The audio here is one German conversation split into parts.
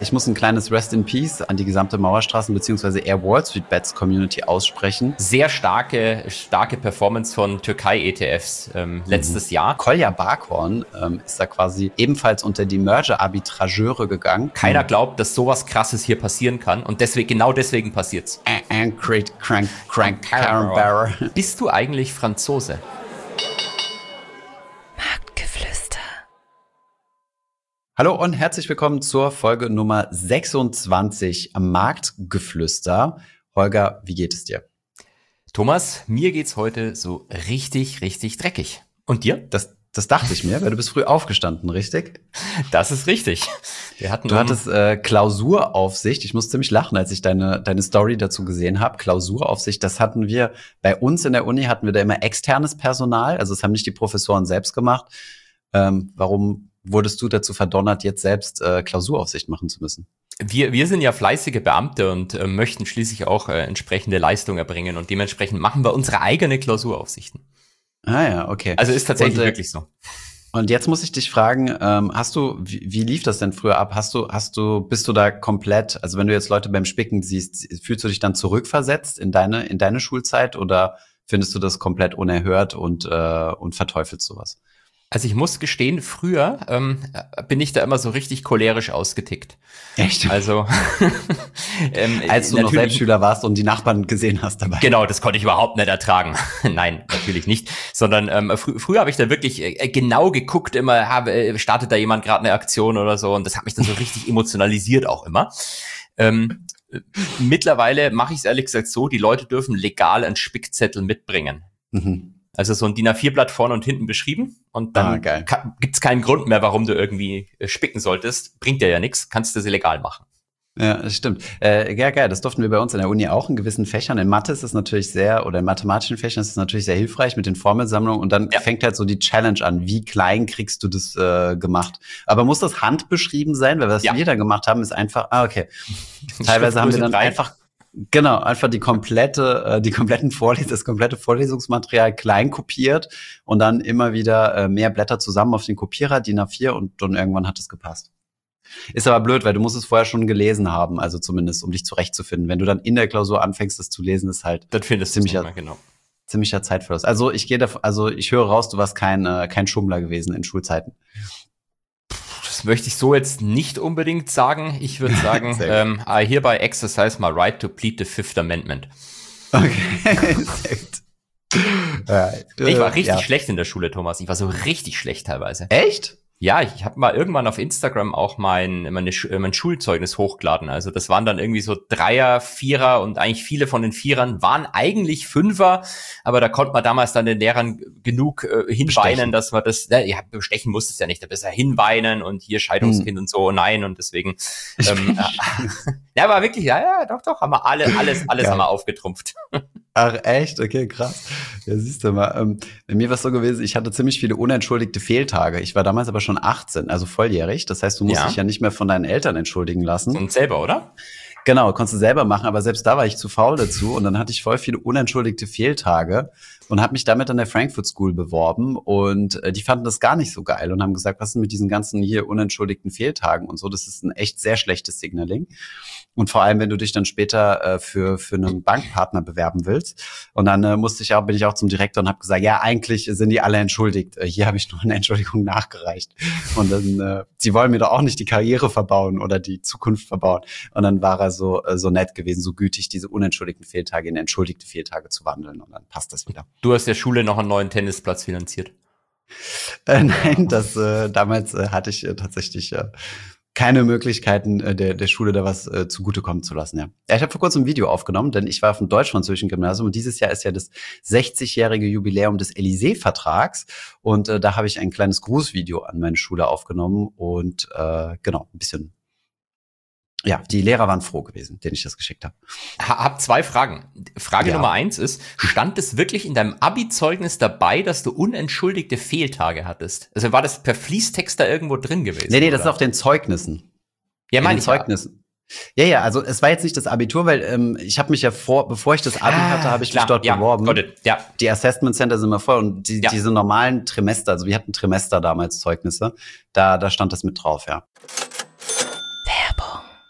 Ich muss ein kleines Rest in Peace an die gesamte Mauerstraßen- bzw. Air Wall Street Bets Community aussprechen. Sehr starke Performance von Türkei-ETFs letztes Jahr. Kolja Barkhorn ist da quasi ebenfalls unter die Merger-Arbitrageure gegangen. Keiner glaubt, dass sowas Krasses hier passieren kann und genau deswegen passiert's. Bist du eigentlich Franzose? Hallo und herzlich willkommen zur Folge Nummer 26 am Marktgeflüster. Holger, wie geht es dir? Thomas, mir geht's heute so richtig dreckig. Und dir? Das dachte ich mir, weil du bist früh aufgestanden, richtig? Das ist richtig. Du hattest Klausuraufsicht. Ich muss ziemlich lachen, als ich deine Story dazu gesehen habe. Klausuraufsicht, das hatten wir bei uns in der Uni, hatten wir da immer externes Personal. Also das haben nicht die Professoren selbst gemacht. Warum wurdest du dazu verdonnert, jetzt selbst Klausuraufsicht machen zu müssen? Wir sind ja fleißige Beamte und möchten schließlich auch entsprechende Leistung erbringen und dementsprechend machen wir unsere eigene Klausuraufsichten. Ah ja, okay. Also ist tatsächlich wirklich so. Und jetzt muss ich dich fragen, wie lief das denn früher ab? Bist du da komplett, also wenn du jetzt Leute beim Spicken siehst, fühlst du dich dann zurückversetzt in deine Schulzeit oder findest du das komplett unerhört und verteufelst sowas? Also ich muss gestehen, früher bin ich da immer so richtig cholerisch ausgetickt. Echt? Also als du noch Selbstschüler warst und die Nachbarn gesehen hast dabei. Genau, das konnte ich überhaupt nicht ertragen. Nein, natürlich nicht. Sondern früher habe ich da wirklich genau geguckt, immer startet da jemand gerade eine Aktion oder so, und das hat mich dann so richtig emotionalisiert auch immer. Mittlerweile mache ich es ehrlich gesagt so, die Leute dürfen legal einen Spickzettel mitbringen. Mhm. Also so ein DIN A4-Blatt vorne und hinten beschrieben und dann gibt's keinen Grund mehr, warum du irgendwie spicken solltest. Bringt dir ja nichts, kannst du das illegal machen. Ja, das stimmt. Ja, geil, das durften wir bei uns in der Uni auch in gewissen Fächern. In Mathe ist es natürlich in mathematischen Fächern ist es natürlich sehr hilfreich mit den Formelsammlungen und dann fängt halt so die Challenge an. Wie klein kriegst du das gemacht? Aber muss das handbeschrieben sein? Weil was wir da gemacht haben, ist einfach, okay. Teilweise haben wir dann einfach das komplette Vorlesungsmaterial klein kopiert und dann immer wieder mehr Blätter zusammen auf den Kopierer, DIN A4, und dann irgendwann hat es gepasst. Ist aber blöd, weil du musst es vorher schon gelesen haben, also zumindest, um dich zurechtzufinden. Wenn du dann in der Klausur anfängst, das zu lesen, ist halt ziemlicher Zeitverlust. Also ich höre raus, du warst kein Schummler gewesen in Schulzeiten. Das möchte ich so jetzt nicht unbedingt sagen. Ich würde sagen, I hereby exercise my right to plead the Fifth Amendment. Okay, sehr gut. Ich war richtig schlecht in der Schule, Thomas. Ich war so richtig schlecht teilweise. Echt? Ja, ich habe mal irgendwann auf Instagram auch mein Schulzeugnis hochgeladen. Also das waren dann irgendwie so Dreier, Vierer und eigentlich viele von den Vierern waren eigentlich Fünfer, aber da konnte man damals dann den Lehrern genug hinweinen, dass man das, bestechen musste es ja nicht, da besser hinweinen und hier Scheidungskind und so, nein, und deswegen, aber wirklich, doch, haben wir alles haben wir aufgetrumpft. Ach, echt? Okay, krass. Ja, siehst du mal. Bei mir war es so gewesen, ich hatte ziemlich viele unentschuldigte Fehltage. Ich war damals aber schon 18, also volljährig. Das heißt, du musst dich ja nicht mehr von deinen Eltern entschuldigen lassen. Und selber, oder? Genau, konntest du selber machen, aber selbst da war ich zu faul dazu. Und dann hatte ich voll viele unentschuldigte Fehltage und habe mich damit an der Frankfurt School beworben. Und die fanden das gar nicht so geil und haben gesagt, was ist denn mit diesen ganzen hier unentschuldigten Fehltagen und so. Das ist ein echt sehr schlechtes Signaling. Und vor allem, wenn du dich dann später für einen Bankpartner bewerben willst. Und dann bin ich auch zum Direktor und habe gesagt, ja, eigentlich sind die alle entschuldigt. Hier habe ich nur eine Entschuldigung nachgereicht. Und dann, sie wollen mir doch auch nicht die Karriere verbauen oder die Zukunft verbauen. Und dann war er so nett gewesen, so gütig, diese unentschuldigten Fehltage in entschuldigte Fehltage zu wandeln. Und dann passt das wieder. Du hast der Schule noch einen neuen Tennisplatz finanziert. Nein, damals hatte ich tatsächlich keine Möglichkeiten der Schule da was zugutekommen zu lassen. Ja, ich habe vor kurzem ein Video aufgenommen, denn ich war auf dem deutsch-französischen Gymnasium und dieses Jahr ist ja das 60-jährige Jubiläum des Élysée-Vertrags und da habe ich ein kleines Grußvideo an meine Schule aufgenommen und ein bisschen. Ja, die Lehrer waren froh gewesen, denen ich das geschickt habe. Hab zwei Fragen. Frage Nummer 1 ist, stand es wirklich in deinem Abi-Zeugnis dabei, dass du unentschuldigte Fehltage hattest? Also war das per Fließtext da irgendwo drin gewesen? Nee, das ist auf den Zeugnissen. Ja, meine Zeugnissen. Ja, also es war jetzt nicht das Abitur, weil ich habe mich ja bevor ich das Abi hatte, habe ich mich dort beworben. Ja. Die Assessment Center sind immer voll und diese normalen Trimester, also wir hatten Trimester damals Zeugnisse, da stand das mit drauf, ja.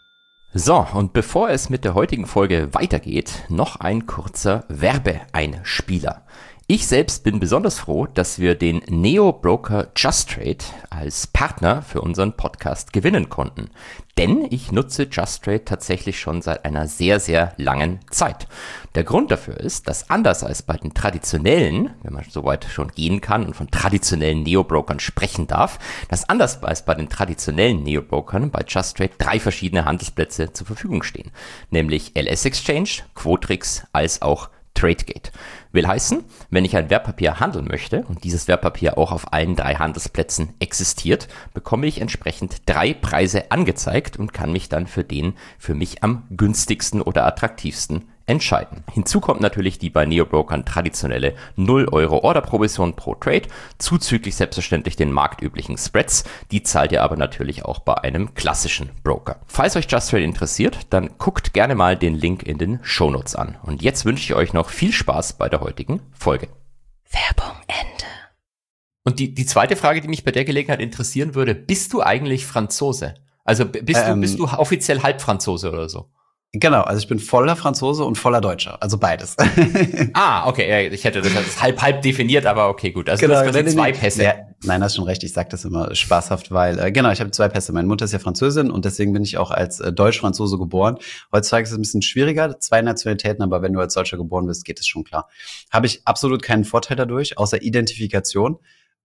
So, und bevor es mit der heutigen Folge weitergeht, noch ein kurzer Werbeeinspieler. Ich selbst bin besonders froh, dass wir den Neo-Broker Just Trade als Partner für unseren Podcast gewinnen konnten. Denn ich nutze Just Trade tatsächlich schon seit einer sehr, sehr langen Zeit. Der Grund dafür ist, dass anders als bei den traditionellen, wenn man so weit schon gehen kann und von traditionellen Neo-Brokern sprechen darf, dass anders als bei den traditionellen Neo-Brokern bei Just Trade 3 verschiedene Handelsplätze zur Verfügung stehen. Nämlich LS Exchange, Quotrix als auch Tradegate. Will heißen, wenn ich ein Wertpapier handeln möchte und dieses Wertpapier auch auf allen 3 Handelsplätzen existiert, bekomme ich entsprechend 3 Preise angezeigt und kann mich dann für den für mich am günstigsten oder attraktivsten entscheiden. Hinzu kommt natürlich die bei Neo-Brokern traditionelle 0 Euro Orderprovision pro Trade, zuzüglich selbstverständlich den marktüblichen Spreads. Die zahlt ihr aber natürlich auch bei einem klassischen Broker. Falls euch Just Trade interessiert, dann guckt gerne mal den Link in den Shownotes an. Und jetzt wünsche ich euch noch viel Spaß bei der heutigen Folge. Werbung Ende. Und die zweite Frage, die mich bei der Gelegenheit interessieren würde, bist du eigentlich Franzose? Also bist du offiziell Halbfranzose oder so? Genau, also ich bin voller Franzose und voller Deutscher, also beides. Okay, ich hätte das halb definiert, aber okay, gut. Also genau, du hast zwei Pässe. Ja, nein, hast schon recht, ich sage das immer spaßhaft, weil, ich habe 2 Pässe. Meine Mutter ist ja Französin und deswegen bin ich auch als Deutsch-Franzose geboren. Heutzutage ist es ein bisschen schwieriger, 2 Nationalitäten, aber wenn du als Deutscher geboren bist, geht es schon klar. Habe ich absolut keinen Vorteil dadurch, außer Identifikation,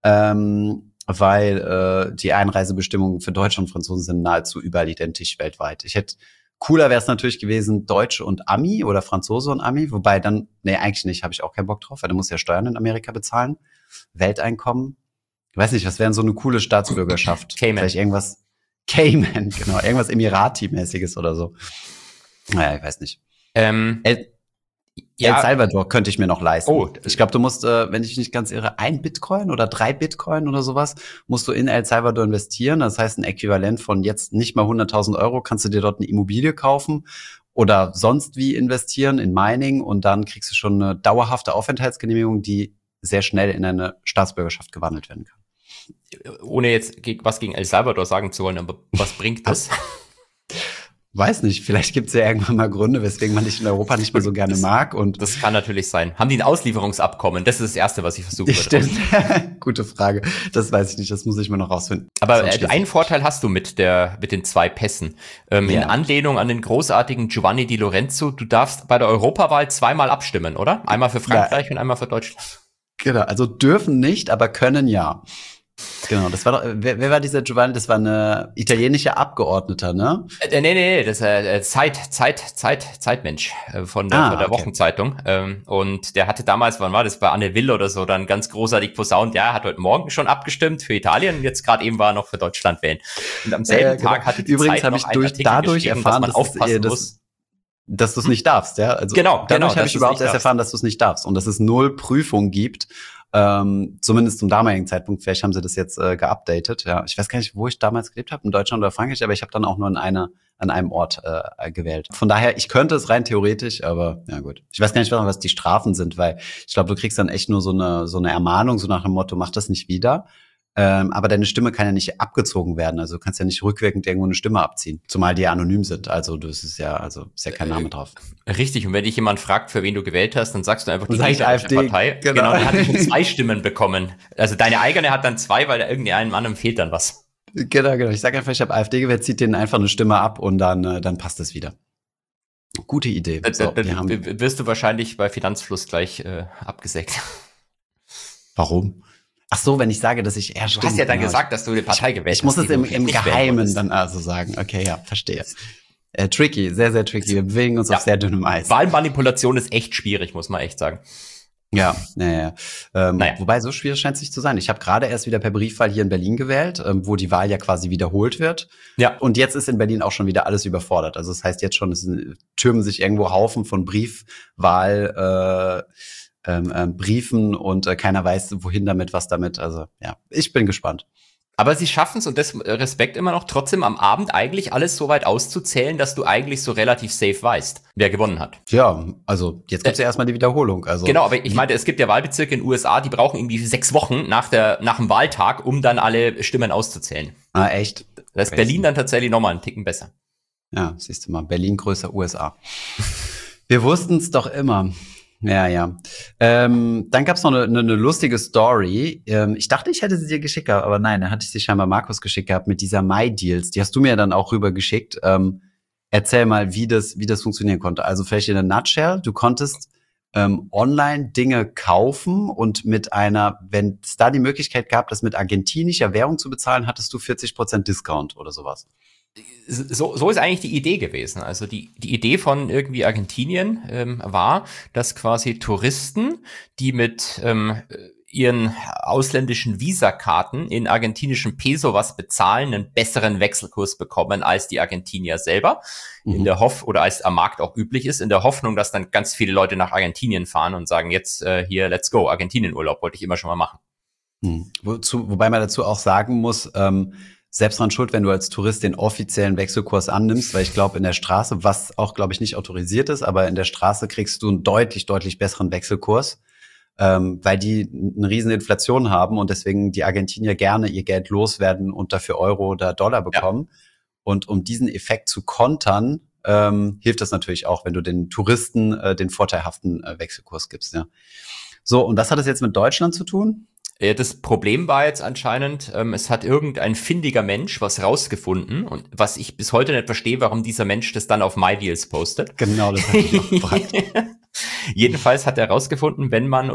weil die Einreisebestimmungen für Deutsche und Franzosen sind nahezu überall identisch weltweit. Cooler wäre es natürlich gewesen, Deutsche und Ami oder Franzose und Ami, wobei dann, nee, eigentlich nicht, habe ich auch keinen Bock drauf, weil du musst ja Steuern in Amerika bezahlen, Welteinkommen. Ich weiß nicht, was wäre denn so eine coole Staatsbürgerschaft? Cayman. Vielleicht irgendwas, Cayman, genau, irgendwas Emirati-mäßiges oder so. Naja, ich weiß nicht. El Salvador könnte ich mir noch leisten. Oh, ich glaube, du musst, wenn ich nicht ganz irre, 1 Bitcoin oder 3 Bitcoin oder sowas, musst du in El Salvador investieren. Das heißt, ein Äquivalent von jetzt nicht mal 100.000 Euro kannst du dir dort eine Immobilie kaufen oder sonst wie investieren in Mining und dann kriegst du schon eine dauerhafte Aufenthaltsgenehmigung, die sehr schnell in eine Staatsbürgerschaft gewandelt werden kann. Ohne jetzt was gegen El Salvador sagen zu wollen, aber was bringt das? Weiß nicht, vielleicht gibt es ja irgendwann mal Gründe, weswegen man dich in Europa nicht mehr so gerne mag. Und das kann natürlich sein. Haben die ein Auslieferungsabkommen? Das ist das Erste, was ich versuche. Stimmt. Gute Frage. Das weiß ich nicht, das muss ich mir noch rausfinden. Aber einen Vorteil hast du mit den 2 Pässen. In Anlehnung an den großartigen Giovanni Di Lorenzo, du darfst bei der Europawahl 2-mal abstimmen, oder? Einmal für Frankreich und einmal für Deutschland. Genau, also dürfen nicht, aber können ja. Genau, das war doch, wer war dieser Giovanni? Das war eine italienische Abgeordneter, ne? Nee, das ist Zeitmensch von der Wochenzeitung. Und der hatte damals, wann war das, bei Anne Will oder so, dann ganz großartig posaunt, ja, er hat heute Morgen schon abgestimmt für Italien, jetzt gerade eben war er noch für Deutschland wählen. Und am selben Tag hatte die Übrigens Zeit habe ich dadurch erfahren, dass du es nicht darfst, ja? Also dadurch habe ich überhaupt erst erfahren, dass du es nicht darfst und dass es 0 Prüfungen gibt. Zumindest zum damaligen Zeitpunkt, vielleicht haben sie das jetzt geupdatet. Ja, ich weiß gar nicht, wo ich damals gelebt habe, in Deutschland oder Frankreich, aber ich habe dann auch nur an einem Ort gewählt. Von daher, ich könnte es rein theoretisch, aber ja gut. Ich weiß gar nicht, was die Strafen sind, weil ich glaube, du kriegst dann echt nur so eine Ermahnung, so nach dem Motto, mach das nicht wieder. Aber deine Stimme kann ja nicht abgezogen werden. Also du kannst ja nicht rückwirkend irgendwo eine Stimme abziehen. Zumal die ja anonym sind. Also ist ja kein Name drauf. Richtig. Und wenn dich jemand fragt, für wen du gewählt hast, dann sagst du einfach die AfD Partei. Genau, dann hat schon 2 Stimmen bekommen. Also deine eigene hat dann 2, weil da irgendeinem anderen fehlt dann was. Genau. Ich sage einfach, ich habe AfD gewählt, zieht denen einfach eine Stimme ab und dann passt es wieder. Gute Idee. So, wirst du wahrscheinlich bei Finanzfluss gleich abgesägt. Warum? Ach so, wenn ich sage, dass ich Du hast ja dann gesagt, dass du die Partei gewählt hast. Ich muss es im Geheimen dann also sagen. Okay, ja, verstehe. Tricky, sehr, sehr tricky. Wir bewegen uns auf sehr dünnem Eis. Wahlmanipulation ist echt schwierig, muss man echt sagen. Ja. Wobei, so schwierig scheint es nicht zu sein. Ich habe gerade erst wieder per Briefwahl hier in Berlin gewählt, wo die Wahl ja quasi wiederholt wird. Ja. Und jetzt ist in Berlin auch schon wieder alles überfordert. Also das heißt jetzt schon, es türmen sich irgendwo Haufen von Briefwahl Briefen und keiner weiß, wohin damit, was damit. Also ja, ich bin gespannt. Aber sie schaffen es, und das Respekt immer noch, trotzdem am Abend eigentlich alles so weit auszuzählen, dass du eigentlich so relativ safe weißt, wer gewonnen hat. Ja, also jetzt gibt's ja erstmal die Wiederholung. Also genau, aber ich meinte, es gibt ja Wahlbezirke in den USA, die brauchen irgendwie 6 Wochen nach dem Wahltag, um dann alle Stimmen auszuzählen. Ah, echt? Da ist Berlin dann tatsächlich nochmal einen Ticken besser. Ja, siehst du mal, Berlin größer USA. Wir wussten es doch immer. Ja, ja. Dann gab es noch eine lustige Story. Ich dachte, ich hätte sie dir geschickt, aber nein, dann hatte ich sie scheinbar Markus geschickt gehabt mit dieser My-Deals. Die hast du mir dann auch rübergeschickt. Erzähl mal, wie das funktionieren konnte. Also vielleicht in a nutshell, du konntest online Dinge kaufen und wenn es da die Möglichkeit gab, das mit argentinischer Währung zu bezahlen, hattest du 40% Discount oder sowas. So ist eigentlich die Idee gewesen. Also die Idee von irgendwie Argentinien war, dass quasi Touristen, die mit ihren ausländischen Visakarten in argentinischen Peso was bezahlen, einen besseren Wechselkurs bekommen als die Argentinier selber. In der oder als am Markt auch üblich ist, in der Hoffnung, dass dann ganz viele Leute nach Argentinien fahren und sagen, jetzt hier, let's go, Argentinien-Urlaub wollte ich immer schon mal machen. Wobei man dazu auch sagen muss, selbst dran schuld, wenn du als Tourist den offiziellen Wechselkurs annimmst, weil ich glaube, in der Straße, was auch, glaube ich, nicht autorisiert ist, aber in der Straße kriegst du einen deutlich, deutlich besseren Wechselkurs, weil die eine riesen Inflation haben und deswegen die Argentinier gerne ihr Geld loswerden und dafür Euro oder Dollar bekommen. Ja. Und um diesen Effekt zu kontern, hilft das natürlich auch, wenn du den Touristen den vorteilhaften Wechselkurs gibst. Ja. So, und was hat das jetzt mit Deutschland zu tun? Das Problem war jetzt anscheinend, es hat irgendein findiger Mensch was rausgefunden und was ich bis heute nicht verstehe, warum dieser Mensch das dann auf MyDeals postet. Genau, das habe ich auch gefragt. Jedenfalls hat er rausgefunden, wenn man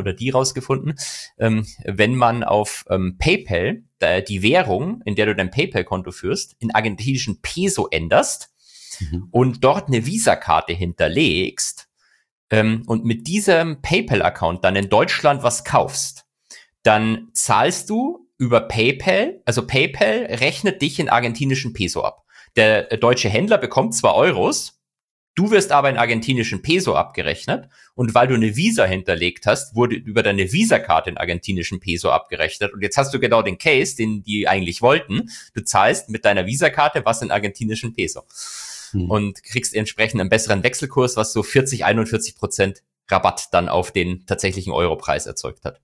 auf PayPal die Währung, in der du dein PayPal-Konto führst, in argentinischen Peso änderst und dort eine Visa-Karte hinterlegst und mit diesem PayPal-Account dann in Deutschland was kaufst, dann zahlst du über PayPal, also PayPal rechnet dich in argentinischen Peso ab. Der deutsche Händler bekommt zwar Euros, du wirst aber in argentinischen Peso abgerechnet und weil du eine Visa hinterlegt hast, wurde über deine Visa-Karte in argentinischen Peso abgerechnet und jetzt hast du genau den Case, den die eigentlich wollten. Du zahlst mit deiner Visa-Karte was in argentinischen Peso und kriegst entsprechend einen besseren Wechselkurs, was so 41% Rabatt dann auf den tatsächlichen Europreis erzeugt hat.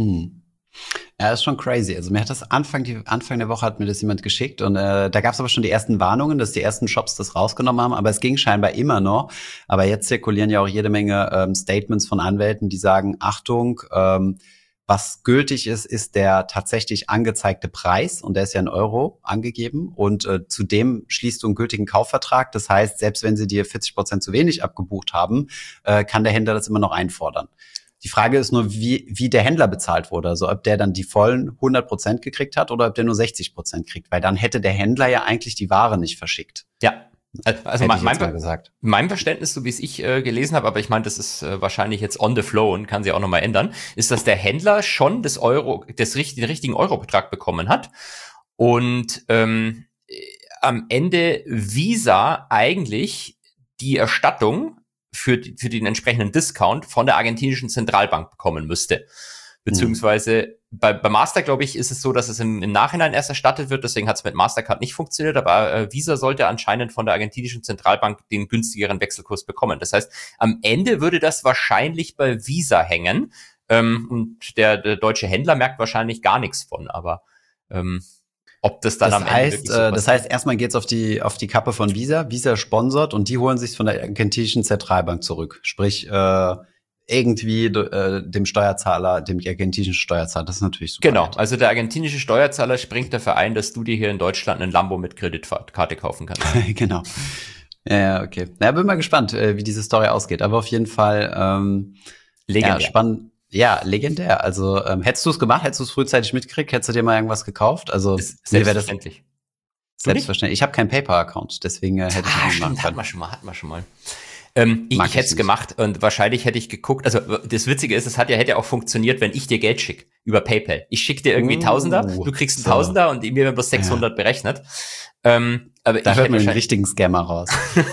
Ja, ist schon crazy. Also mir hat das Anfang der Woche hat mir das jemand geschickt und da gab es aber schon die ersten Warnungen, dass die ersten Shops das rausgenommen haben, aber es ging scheinbar immer noch. Aber jetzt zirkulieren ja auch jede Menge Statements von Anwälten, die sagen, Achtung, was gültig ist, ist der tatsächlich angezeigte Preis und der ist ja in Euro angegeben und zudem schließt du einen gültigen Kaufvertrag. Das heißt, selbst wenn sie dir 40% zu wenig abgebucht haben, kann der Händler das immer noch einfordern. Die Frage ist nur, wie der Händler bezahlt wurde. Also ob der dann die vollen 100% gekriegt hat oder ob der nur 60% kriegt. Weil dann hätte der Händler ja eigentlich die Ware nicht verschickt. Ja, also mein Verständnis, so wie es ich gelesen habe, aber ich meine, das ist wahrscheinlich jetzt on the flow und kann sich auch nochmal ändern, ist, dass der Händler schon den richtigen Eurobetrag bekommen hat und am Ende Visa eigentlich die Erstattung für den entsprechenden Discount von der argentinischen Zentralbank bekommen müsste. Beziehungsweise bei Master, glaube ich, ist es so, dass es im Nachhinein erst erstattet wird. Deswegen hat es mit Mastercard nicht funktioniert. Aber Visa sollte anscheinend von der argentinischen Zentralbank den günstigeren Wechselkurs bekommen. Das heißt, am Ende würde das wahrscheinlich bei Visa hängen. Und der deutsche Händler merkt wahrscheinlich gar nichts von. Aber ob das dann am Ende wirklich so das heißt, erstmal geht's auf die Kappe von Visa. Visa sponsert und die holen sich von der argentinischen Zentralbank zurück. Sprich, irgendwie dem Steuerzahler, dem argentinischen Steuerzahler. Das ist natürlich super. Genau, also der argentinische Steuerzahler springt dafür ein, dass du dir hier in Deutschland einen Lambo mit Kreditkarte kaufen kannst. Genau. Ja, okay. Na, bin mal gespannt, wie diese Story ausgeht. Aber auf jeden Fall legendär. Ja, spannend. Ja, legendär. Also hättest du es gemacht, hättest du es frühzeitig mitgekriegt, hättest du dir mal irgendwas gekauft? Also selbstverständlich. Selbstverständlich. Ich habe keinen PayPal-Account, deswegen hätte ich es nicht machen können. Hatten wir schon mal. Ich hätte es gemacht und wahrscheinlich hätte ich geguckt, also das Witzige ist, es hätte ja auch funktioniert, wenn ich dir Geld schicke über PayPal. Ich schicke dir irgendwie Tausender, du kriegst einen Tausender und mir werden bloß 600 berechnet. Aber da hört man den richtigen Scammer raus.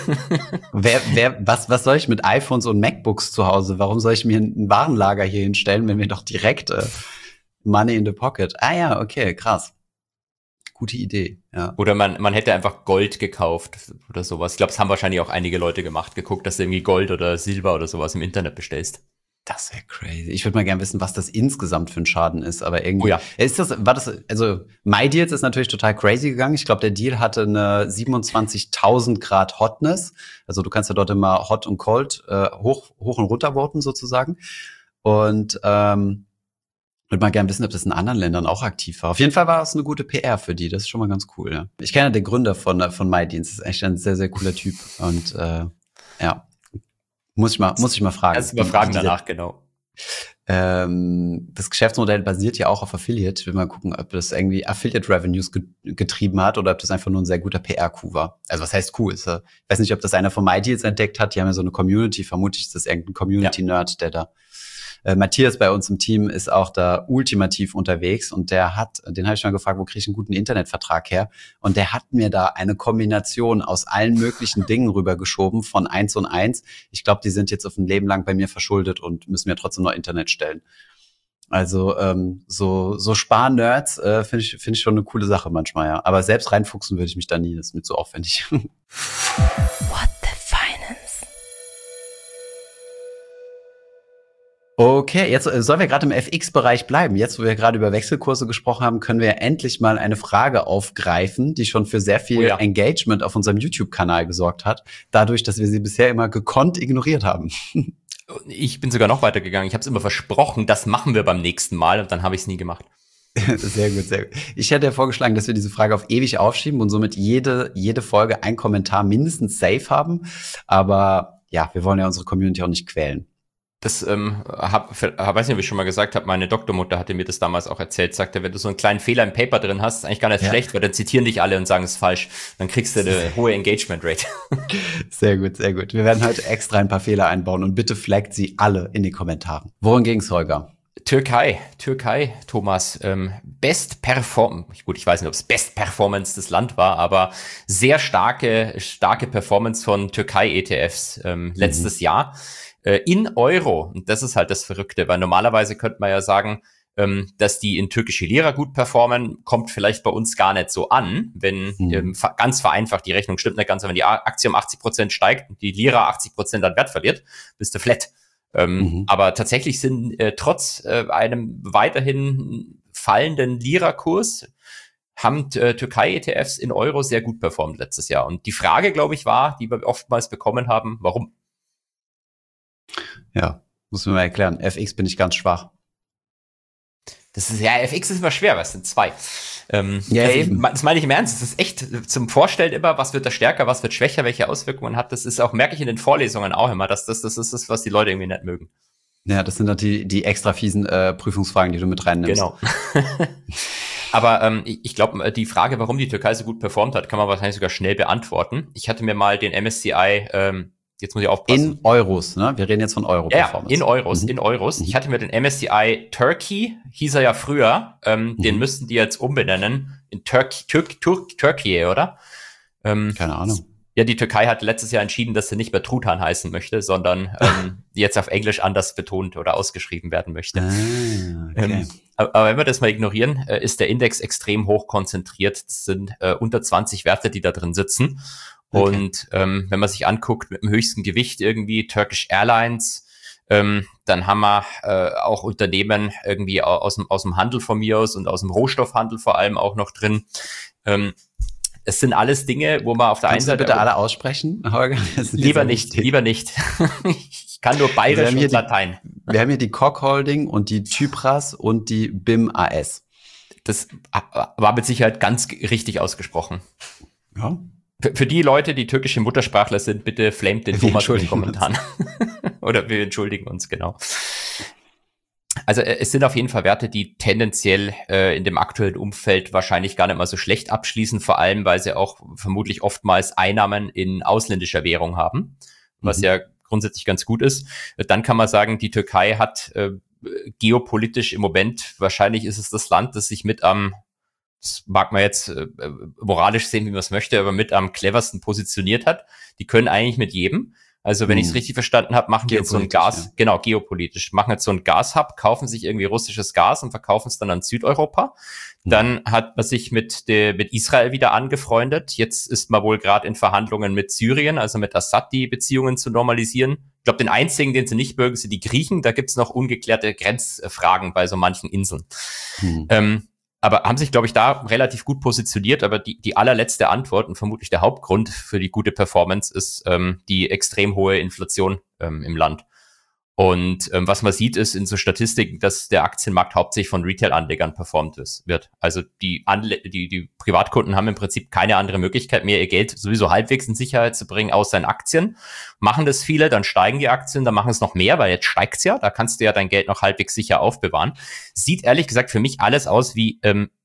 Was soll ich mit iPhones und MacBooks zu Hause? Warum soll ich mir ein Warenlager hier hinstellen, wenn wir doch direkt Money in the Pocket? Ah ja, okay, krass. Gute Idee, ja. Oder man hätte einfach Gold gekauft oder sowas. Ich glaube, das haben wahrscheinlich auch einige Leute gemacht, geguckt, dass du irgendwie Gold oder Silber oder sowas im Internet bestellst. Das wäre crazy. Ich würde mal gerne wissen, was das insgesamt für ein Schaden ist, aber irgendwie. Oh ja. Also MyDeals ist natürlich total crazy gegangen. Ich glaube, der Deal hatte eine 27.000 Grad Hotness. Also du kannst ja dort immer Hot und Cold hoch und runter voten sozusagen. Und würde mal gerne wissen, ob das in anderen Ländern auch aktiv war. Auf jeden Fall war es eine gute PR für die. Das ist schon mal ganz cool. Ja. Ich kenne den Gründer von MyDeals. Das ist echt ein sehr, sehr cooler Typ. Und ja. Muss ich mal fragen. Erst mal fragen danach, genau. Das Geschäftsmodell basiert ja auch auf Affiliate. Ich will mal gucken, ob das irgendwie Affiliate Revenues getrieben hat oder ob das einfach nur ein sehr guter PR-Coup war. Also was heißt Coup? Ich weiß nicht, ob das einer von MyDeals entdeckt hat. Die haben ja so eine Community. Vermutlich ist das irgendein Community-Nerd, der da Matthias bei uns im Team ist auch da ultimativ unterwegs und den habe ich mal gefragt, wo kriege ich einen guten Internetvertrag her? Und der hat mir da eine Kombination aus allen möglichen Dingen rübergeschoben von 1 und 1. Ich glaube, die sind jetzt auf ein Leben lang bei mir verschuldet und müssen mir trotzdem noch Internet stellen. Also so Spar-Nerds finde ich schon eine coole Sache manchmal, ja. Aber selbst reinfuchsen würde ich mich da nie, das ist mir zu aufwendig. What the Finance? Okay, jetzt sollen wir gerade im FX-Bereich bleiben. Jetzt, wo wir gerade über Wechselkurse gesprochen haben, können wir endlich mal eine Frage aufgreifen, die schon für sehr viel Engagement auf unserem YouTube-Kanal gesorgt hat, dadurch, dass wir sie bisher immer gekonnt ignoriert haben. Ich bin sogar noch weitergegangen. Ich habe es immer versprochen, das machen wir beim nächsten Mal und dann habe ich es nie gemacht. Sehr gut, sehr gut. Ich hätte ja vorgeschlagen, dass wir diese Frage auf ewig aufschieben und somit jede Folge einen Kommentar mindestens safe haben. Aber ja, wir wollen ja unsere Community auch nicht quälen. Das weiß nicht, ob ich schon mal gesagt habe, meine Doktormutter hatte mir das damals auch erzählt, sagte, wenn du so einen kleinen Fehler im Paper drin hast, ist eigentlich gar nicht schlecht, weil dann zitieren dich alle und sagen, es ist falsch. Dann kriegst du eine hohe Engagement Rate. Sehr gut, sehr gut. Wir werden heute extra ein paar Fehler einbauen und bitte flaggt sie alle in die Kommentare. Worum ging's, Holger? Türkei, Thomas, Best Performance, gut, ich weiß nicht, ob es Best Performance das Land war, aber sehr starke Performance von Türkei-ETFs letztes Jahr. In Euro, und das ist halt das Verrückte, weil normalerweise könnte man ja sagen, dass die in türkische Lira gut performen, kommt vielleicht bei uns gar nicht so an, wenn ganz vereinfacht, die Rechnung stimmt nicht ganz, wenn die Aktie um 80% steigt und die Lira 80% an Wert verliert, bist du flat. Aber tatsächlich sind trotz einem weiterhin fallenden Lira-Kurs haben Türkei-ETFs in Euro sehr gut performt letztes Jahr. Und die Frage, glaube ich, war, die wir oftmals bekommen haben, warum? Ja, muss man mal erklären. FX bin ich ganz schwach. FX ist immer schwer, was sind zwei? Eben. Das meine ich im Ernst. Das ist echt zum Vorstellen immer, was wird da stärker, was wird schwächer, welche Auswirkungen hat. Das ist auch, merke ich in den Vorlesungen auch immer, das ist das, was die Leute irgendwie nicht mögen. Ja, das sind halt die extra fiesen Prüfungsfragen, die du mit reinnimmst. Genau. Aber ich glaube, die Frage, warum die Türkei so gut performt hat, kann man wahrscheinlich sogar schnell beantworten. Ich hatte mir mal den MSCI jetzt muss ich aufpassen. In Euros, ne? Wir reden jetzt von Euro-Performance. Ja, in Euros. Ich hatte mir den MSCI Turkey, hieß er ja früher, den müssten die jetzt umbenennen in Turkey, oder? Keine Ahnung. Ja, die Türkei hat letztes Jahr entschieden, dass sie nicht mehr Truthahn heißen möchte, sondern jetzt auf Englisch anders betont oder ausgeschrieben werden möchte. Okay. Aber wenn wir das mal ignorieren, ist der Index extrem hoch konzentriert. Das sind unter 20 Werte, die da drin sitzen. Okay. Und wenn man sich anguckt, mit dem höchsten Gewicht irgendwie Turkish Airlines, dann haben wir auch Unternehmen irgendwie aus dem Handel von mir aus und aus dem Rohstoffhandel vor allem auch noch drin. Es sind alles Dinge, wo man auf der einen Seite... Kannst du bitte alle aussprechen, Holger? Lieber nicht. Ich kann nur Bayerisch und Latein. Wir haben hier die Koch Holding und die Typras und die BIM AS. Das war mit Sicherheit ganz richtig ausgesprochen. Ja. Für die Leute, die türkische Muttersprachler sind, bitte flamet den Thomas in den Kommentaren. Oder wir entschuldigen uns, genau. Also es sind auf jeden Fall Werte, die tendenziell in dem aktuellen Umfeld wahrscheinlich gar nicht mal so schlecht abschließen, vor allem, weil sie auch vermutlich oftmals Einnahmen in ausländischer Währung haben, was ja grundsätzlich ganz gut ist. Dann kann man sagen, die Türkei hat geopolitisch im Moment, wahrscheinlich ist es das Land, das sich das mag man jetzt moralisch sehen, wie man es möchte, aber mit am cleversten positioniert hat. Die können eigentlich mit jedem. Also wenn ich es richtig verstanden habe, machen die jetzt so ein Gas, genau, geopolitisch, machen jetzt so ein Gashub, kaufen sich irgendwie russisches Gas und verkaufen es dann an Südeuropa. Dann hat man sich mit Israel wieder angefreundet. Jetzt ist man wohl gerade in Verhandlungen mit Syrien, also mit Assad, die Beziehungen zu normalisieren. Ich glaube, den einzigen, den sie nicht mögen, sind die Griechen. Da gibt's noch ungeklärte Grenzfragen bei so manchen Inseln. Aber haben sich, glaube ich, da relativ gut positioniert. Aber die allerletzte Antwort und vermutlich der Hauptgrund für die gute Performance ist die extrem hohe Inflation im Land. Und was man sieht, ist in so Statistiken, dass der Aktienmarkt hauptsächlich von Retail-Anlegern performt wird. Also die Privatkunden haben im Prinzip keine andere Möglichkeit mehr, ihr Geld sowieso halbwegs in Sicherheit zu bringen, außer in Aktien. Machen das viele, dann steigen die Aktien, dann machen es noch mehr, weil jetzt steigt's ja, da kannst du ja dein Geld noch halbwegs sicher aufbewahren. Sieht ehrlich gesagt für mich alles aus wie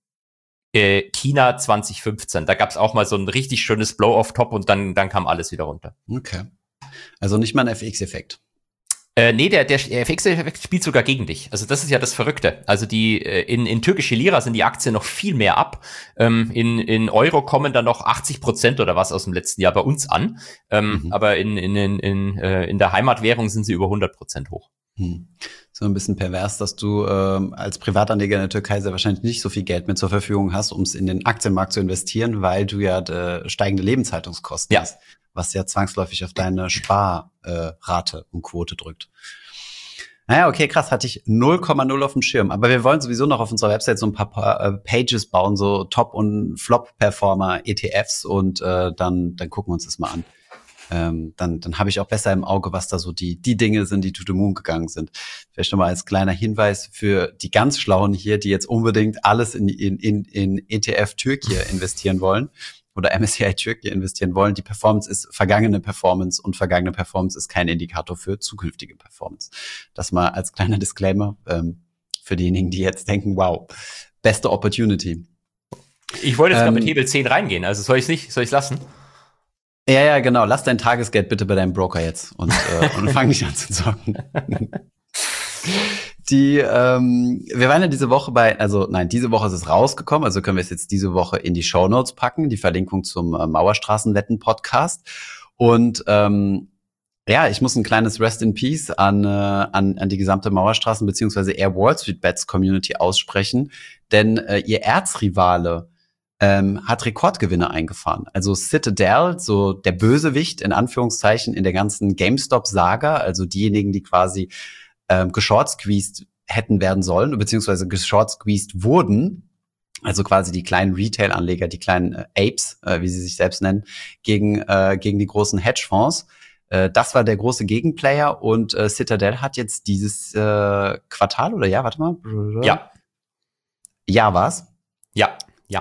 China 2015. Da gab's auch mal so ein richtig schönes Blow-off-Top und dann kam alles wieder runter. Okay. Also nicht mal ein FX-Effekt. Nee, der FX-Effekt spielt sogar gegen dich. Also das ist ja das Verrückte. Also in türkische Lira sind die Aktien noch viel mehr ab. In Euro kommen dann noch 80% oder was aus dem letzten Jahr bei uns an. Aber in der Heimatwährung sind sie über 100% hoch. So ein bisschen pervers, dass du als Privatanleger in der Türkei sehr wahrscheinlich nicht so viel Geld mehr zur Verfügung hast, um es in den Aktienmarkt zu investieren, weil du ja steigende Lebenshaltungskosten hast, was ja zwangsläufig auf deine Sparrate und Quote drückt. Naja, okay, krass, hatte ich 0,0 auf dem Schirm. Aber wir wollen sowieso noch auf unserer Website so ein paar Pages bauen, so Top- und Flop-Performer-ETFs und dann gucken wir uns das mal an. Dann habe ich auch besser im Auge, was da so die Dinge sind, die to the moon gegangen sind. Vielleicht nochmal als kleiner Hinweis für die ganz Schlauen hier, die jetzt unbedingt alles in ETF Türkei investieren wollen oder MSCI Türkei investieren wollen. Die Performance ist vergangene Performance und vergangene Performance ist kein Indikator für zukünftige Performance. Das mal als kleiner Disclaimer für diejenigen, die jetzt denken, wow, beste Opportunity. Ich wollte jetzt gerade mit Hebel 10 reingehen, also soll ich lassen? Ja, genau. Lass dein Tagesgeld bitte bei deinem Broker jetzt und fang nicht an zu zocken. Wir waren ja diese Woche diese Woche ist es rausgekommen, also können wir es jetzt diese Woche in die Shownotes packen, die Verlinkung zum Mauerstraßenwetten-Podcast. Und ich muss ein kleines Rest in Peace an die gesamte Mauerstraßen- bzw. Air Wall Street Bets Community aussprechen, denn ihr Erzrivale hat Rekordgewinne eingefahren. Also Citadel, so der Bösewicht in Anführungszeichen in der ganzen GameStop-Saga, also diejenigen, die quasi geshort-squeezed hätten werden sollen, beziehungsweise geshort-squeezed wurden, also quasi die kleinen Retail-Anleger, die kleinen Apes, wie sie sich selbst nennen, gegen die großen Hedgefonds. Das war der große Gegenplayer und Citadel hat jetzt dieses Quartal oder Jahr, warte mal. Ja. Jahr war's? Ja.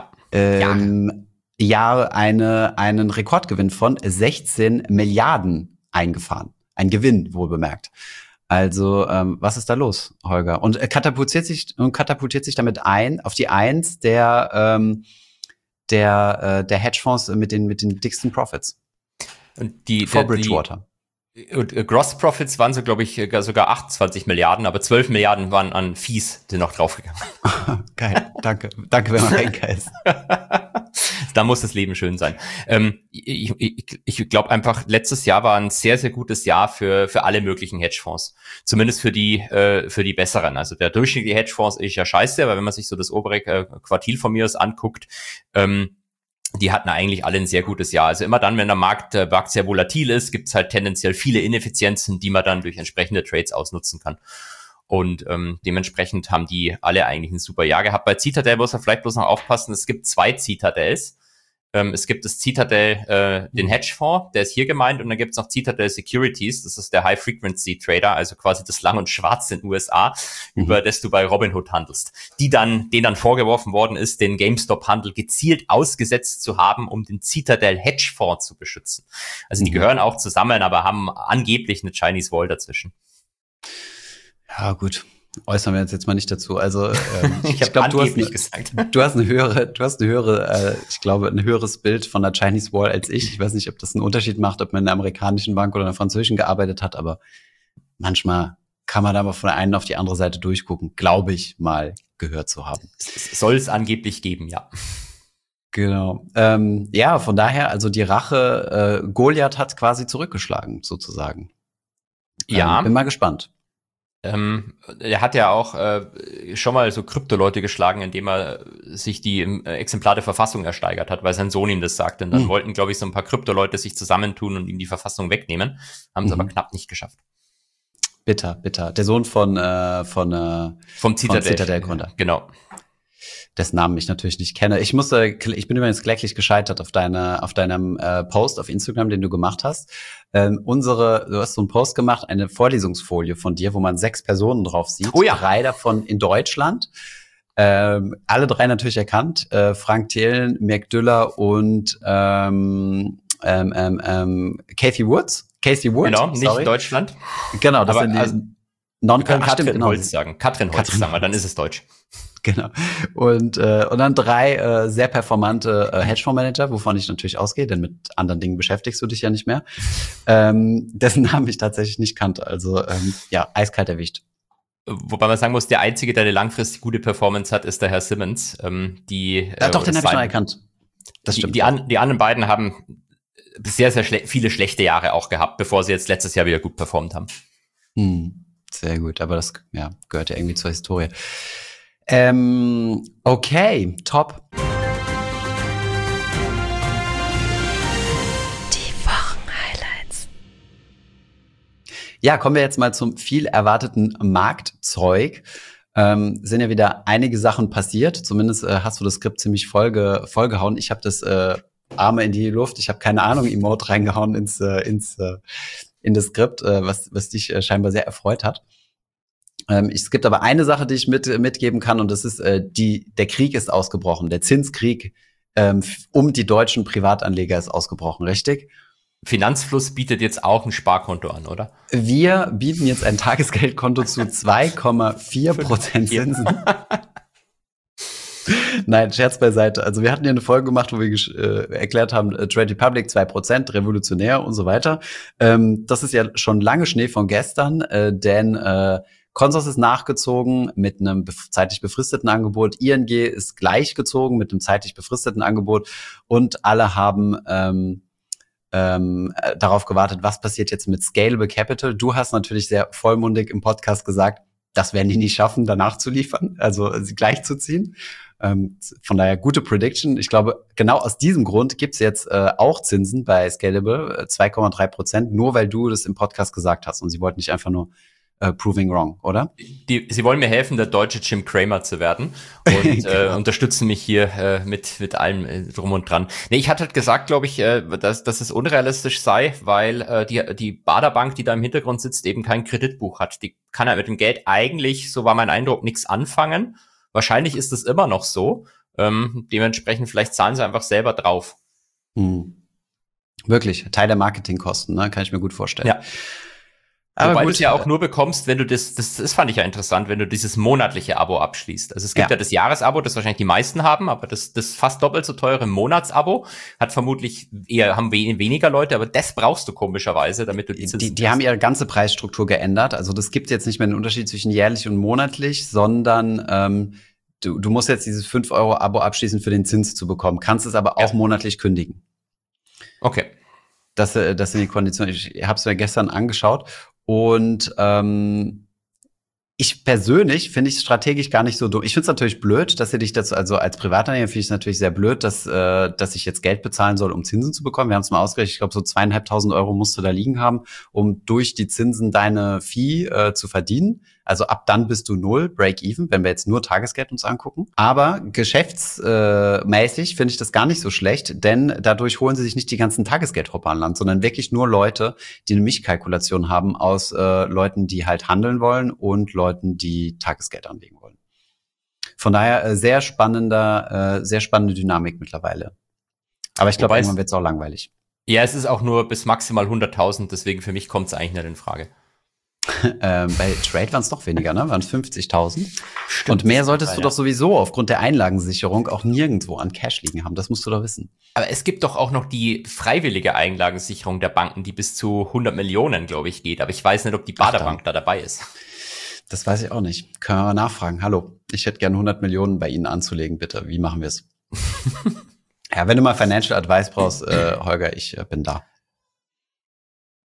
Einen Rekordgewinn von 16 Milliarden eingefahren. Ein Gewinn, wohl bemerkt. Also, was ist da los, Holger? Und katapultiert sich damit auf die Eins der Hedgefonds mit den dicksten Profits. Und vor Bridgewater. Gross Profits waren so, glaube ich, sogar 28 Milliarden, aber 12 Milliarden waren an Fees, die noch draufgegangen. Geil, danke, wenn man Banker ist. Da muss das Leben schön sein. Ich glaube einfach, letztes Jahr war ein sehr, sehr gutes Jahr für alle möglichen Hedgefonds. Zumindest für die besseren. Also der durchschnittliche Hedgefonds ist ja scheiße, aber wenn man sich so das obere Quartil von mir aus anguckt, die hatten eigentlich alle ein sehr gutes Jahr. Also immer dann, wenn der Markt sehr volatil ist, gibt es halt tendenziell viele Ineffizienzen, die man dann durch entsprechende Trades ausnutzen kann. Und dementsprechend haben die alle eigentlich ein super Jahr gehabt. Bei Citadel muss man vielleicht bloß noch aufpassen, es gibt 2 Citadels. Es gibt das Citadel, den Hedgefonds, der ist hier gemeint, und dann gibt es noch Citadel Securities, das ist der High-Frequency-Trader, also quasi das Lang und Schwarz in den USA, über das du bei Robinhood handelst. Denen dann vorgeworfen worden ist, den GameStop-Handel gezielt ausgesetzt zu haben, um den Citadel Hedgefonds zu beschützen. Also die gehören auch zusammen, aber haben angeblich eine Chinese Wall dazwischen. Ja, gut. Äußern wir uns jetzt mal nicht dazu. Also ich glaube, du hast ein höheres Bild von der Chinese Wall als ich. Ich weiß nicht, ob das einen Unterschied macht, ob man in einer amerikanischen Bank oder einer französischen gearbeitet hat, aber manchmal kann man da mal von der einen auf die andere Seite durchgucken, glaube ich mal gehört zu haben. Soll es angeblich geben, ja. Genau. Von daher, also die Rache, Goliath hat quasi zurückgeschlagen, sozusagen. Ja. Bin mal gespannt. Er hat ja auch schon mal so Krypto-Leute geschlagen, indem er sich die Exemplar der Verfassung ersteigert hat, weil sein Sohn ihm das sagte. Und dann wollten, glaube ich, so ein paar Krypto-Leute sich zusammentun und ihm die Verfassung wegnehmen. Haben es aber knapp nicht geschafft. Bitter. Der Sohn vom Citadel-Gründer. Genau. Dessen Namen ich natürlich nicht kenne. Ich bin übrigens kläglich gescheitert auf deinem Post auf Instagram, den du gemacht hast. Du hast so einen Post gemacht, eine Vorlesungsfolie von dir, wo man 6 Personen drauf sieht. Oh ja. 3 davon in Deutschland. Alle 3 natürlich erkannt. Frank Thelen, Mirk Düller und Casey Woods. Genau, nicht in Deutschland. Genau, das sind die Katrin Holz sagen. Katrin Holz sagen wir, dann ist es Deutsch. Genau. Und dann 3 sehr performante Hedgefondsmanager, wovon ich natürlich ausgehe, denn mit anderen Dingen beschäftigst du dich ja nicht mehr, dessen Namen ich tatsächlich nicht kannte. Also eiskalt erwischt. Wobei man sagen muss, der Einzige, der eine langfristig gute Performance hat, ist der Herr Simmons. Doch, den habe ich noch erkannt. Das stimmt. Die anderen beiden haben sehr, sehr viele schlechte Jahre auch gehabt, bevor sie jetzt letztes Jahr wieder gut performt haben. Sehr gut, aber das gehört ja irgendwie zur Historie. Okay, top. Die Wochenhighlights. Ja, kommen wir jetzt mal zum viel erwarteten Marktzeug. Sind ja wieder einige Sachen passiert. Zumindest hast du das Skript ziemlich vollgehauen. Ich habe das Arme in die Luft. Ich habe keine Ahnung, Emote reingehauen in das Skript, was dich scheinbar sehr erfreut hat. Es gibt aber eine Sache, die ich mitgeben kann, und das ist, der Krieg ist ausgebrochen. Der Zinskrieg um die deutschen Privatanleger ist ausgebrochen, richtig? Finanzfluss bietet jetzt auch ein Sparkonto an, oder? Wir bieten jetzt ein Tagesgeldkonto zu 2,4% Zinsen. Nein, Scherz beiseite. Also wir hatten ja eine Folge gemacht, wo wir erklärt haben, Trade Republic 2%, revolutionär und so weiter. Das ist ja schon lange Schnee von gestern, denn Consors ist nachgezogen mit einem zeitlich befristeten Angebot. ING ist gleich gezogen mit einem zeitlich befristeten Angebot. Und alle haben darauf gewartet, was passiert jetzt mit Scalable Capital. Du hast natürlich sehr vollmundig im Podcast gesagt, das werden die nicht schaffen, danach zu liefern, also sie gleich zu ziehen. Von daher gute Prediction. Ich glaube, genau aus diesem Grund gibt's jetzt auch Zinsen bei Scalable, 2,3%, nur weil du das im Podcast gesagt hast. Und sie wollten nicht einfach nur proving wrong, oder? Sie wollen mir helfen, der deutsche Jim Cramer zu werden und genau. Unterstützen mich hier mit allem drum und dran. Nee, ich hatte halt gesagt, glaube ich, dass es unrealistisch sei, weil die Baderbank, die da im Hintergrund sitzt, eben kein Kreditbuch hat. Die kann halt mit dem Geld eigentlich, so war mein Eindruck, nichts anfangen. Wahrscheinlich ist es immer noch so. Dementsprechend, vielleicht zahlen sie einfach selber drauf. Wirklich, Teil der Marketingkosten, ne? Kann ich mir gut vorstellen. Ja. Aber wobei du es ja auch nur bekommst, wenn du das fand ich ja interessant, wenn du dieses monatliche Abo abschließt. Also es gibt ja das Jahresabo, das wahrscheinlich die meisten haben, aber das fast doppelt so teure Monatsabo hat vermutlich haben weniger Leute, aber das brauchst du komischerweise, damit du die haben ihre ganze Preisstruktur geändert. Also das gibt jetzt nicht mehr den Unterschied zwischen jährlich und monatlich, sondern du musst jetzt dieses 5-Euro-Abo abschließen, für den Zins zu bekommen, kannst es aber auch monatlich kündigen. Okay. Das sind die Konditionen. Ich habe es mir gestern angeschaut. Und ich persönlich finde es strategisch gar nicht so dumm. Ich finde es natürlich blöd, dass ihr dich dazu, also als Privatanleger finde ich es natürlich sehr blöd, dass ich jetzt Geld bezahlen soll, um Zinsen zu bekommen. Wir haben es mal ausgerechnet, ich glaube so 2.500 Euro musst du da liegen haben, um durch die Zinsen deine Fee zu verdienen. Also ab dann bist du 0, Break-even, wenn wir jetzt nur Tagesgeld uns angucken. Aber geschäftsmäßig finde ich das gar nicht so schlecht, denn dadurch holen sie sich nicht die ganzen Tagesgeldhopper an Land, sondern wirklich nur Leute, die eine Mischkalkulation haben aus Leuten, die halt handeln wollen und Leuten, die Tagesgeld anlegen wollen. Von daher sehr spannende Dynamik mittlerweile. Aber ich glaube, irgendwann wird es auch langweilig. Ja, es ist auch nur bis maximal 100.000, deswegen für mich kommt es eigentlich nicht in Frage. Bei Trade waren es noch weniger, ne? Waren es 50.000. Und mehr solltest du doch sowieso aufgrund der Einlagensicherung auch nirgendwo an Cash liegen haben. Das musst du doch wissen. Aber es gibt doch auch noch die freiwillige Einlagensicherung der Banken, die bis zu 100 Millionen, glaube ich, geht. Aber ich weiß nicht, ob die Baderbank da dabei ist. Das weiß ich auch nicht. Können wir mal nachfragen. Hallo, ich hätte gerne 100 Millionen bei Ihnen anzulegen, bitte. Wie machen wir es? Ja, wenn du mal Financial Advice brauchst, Holger, ich bin da.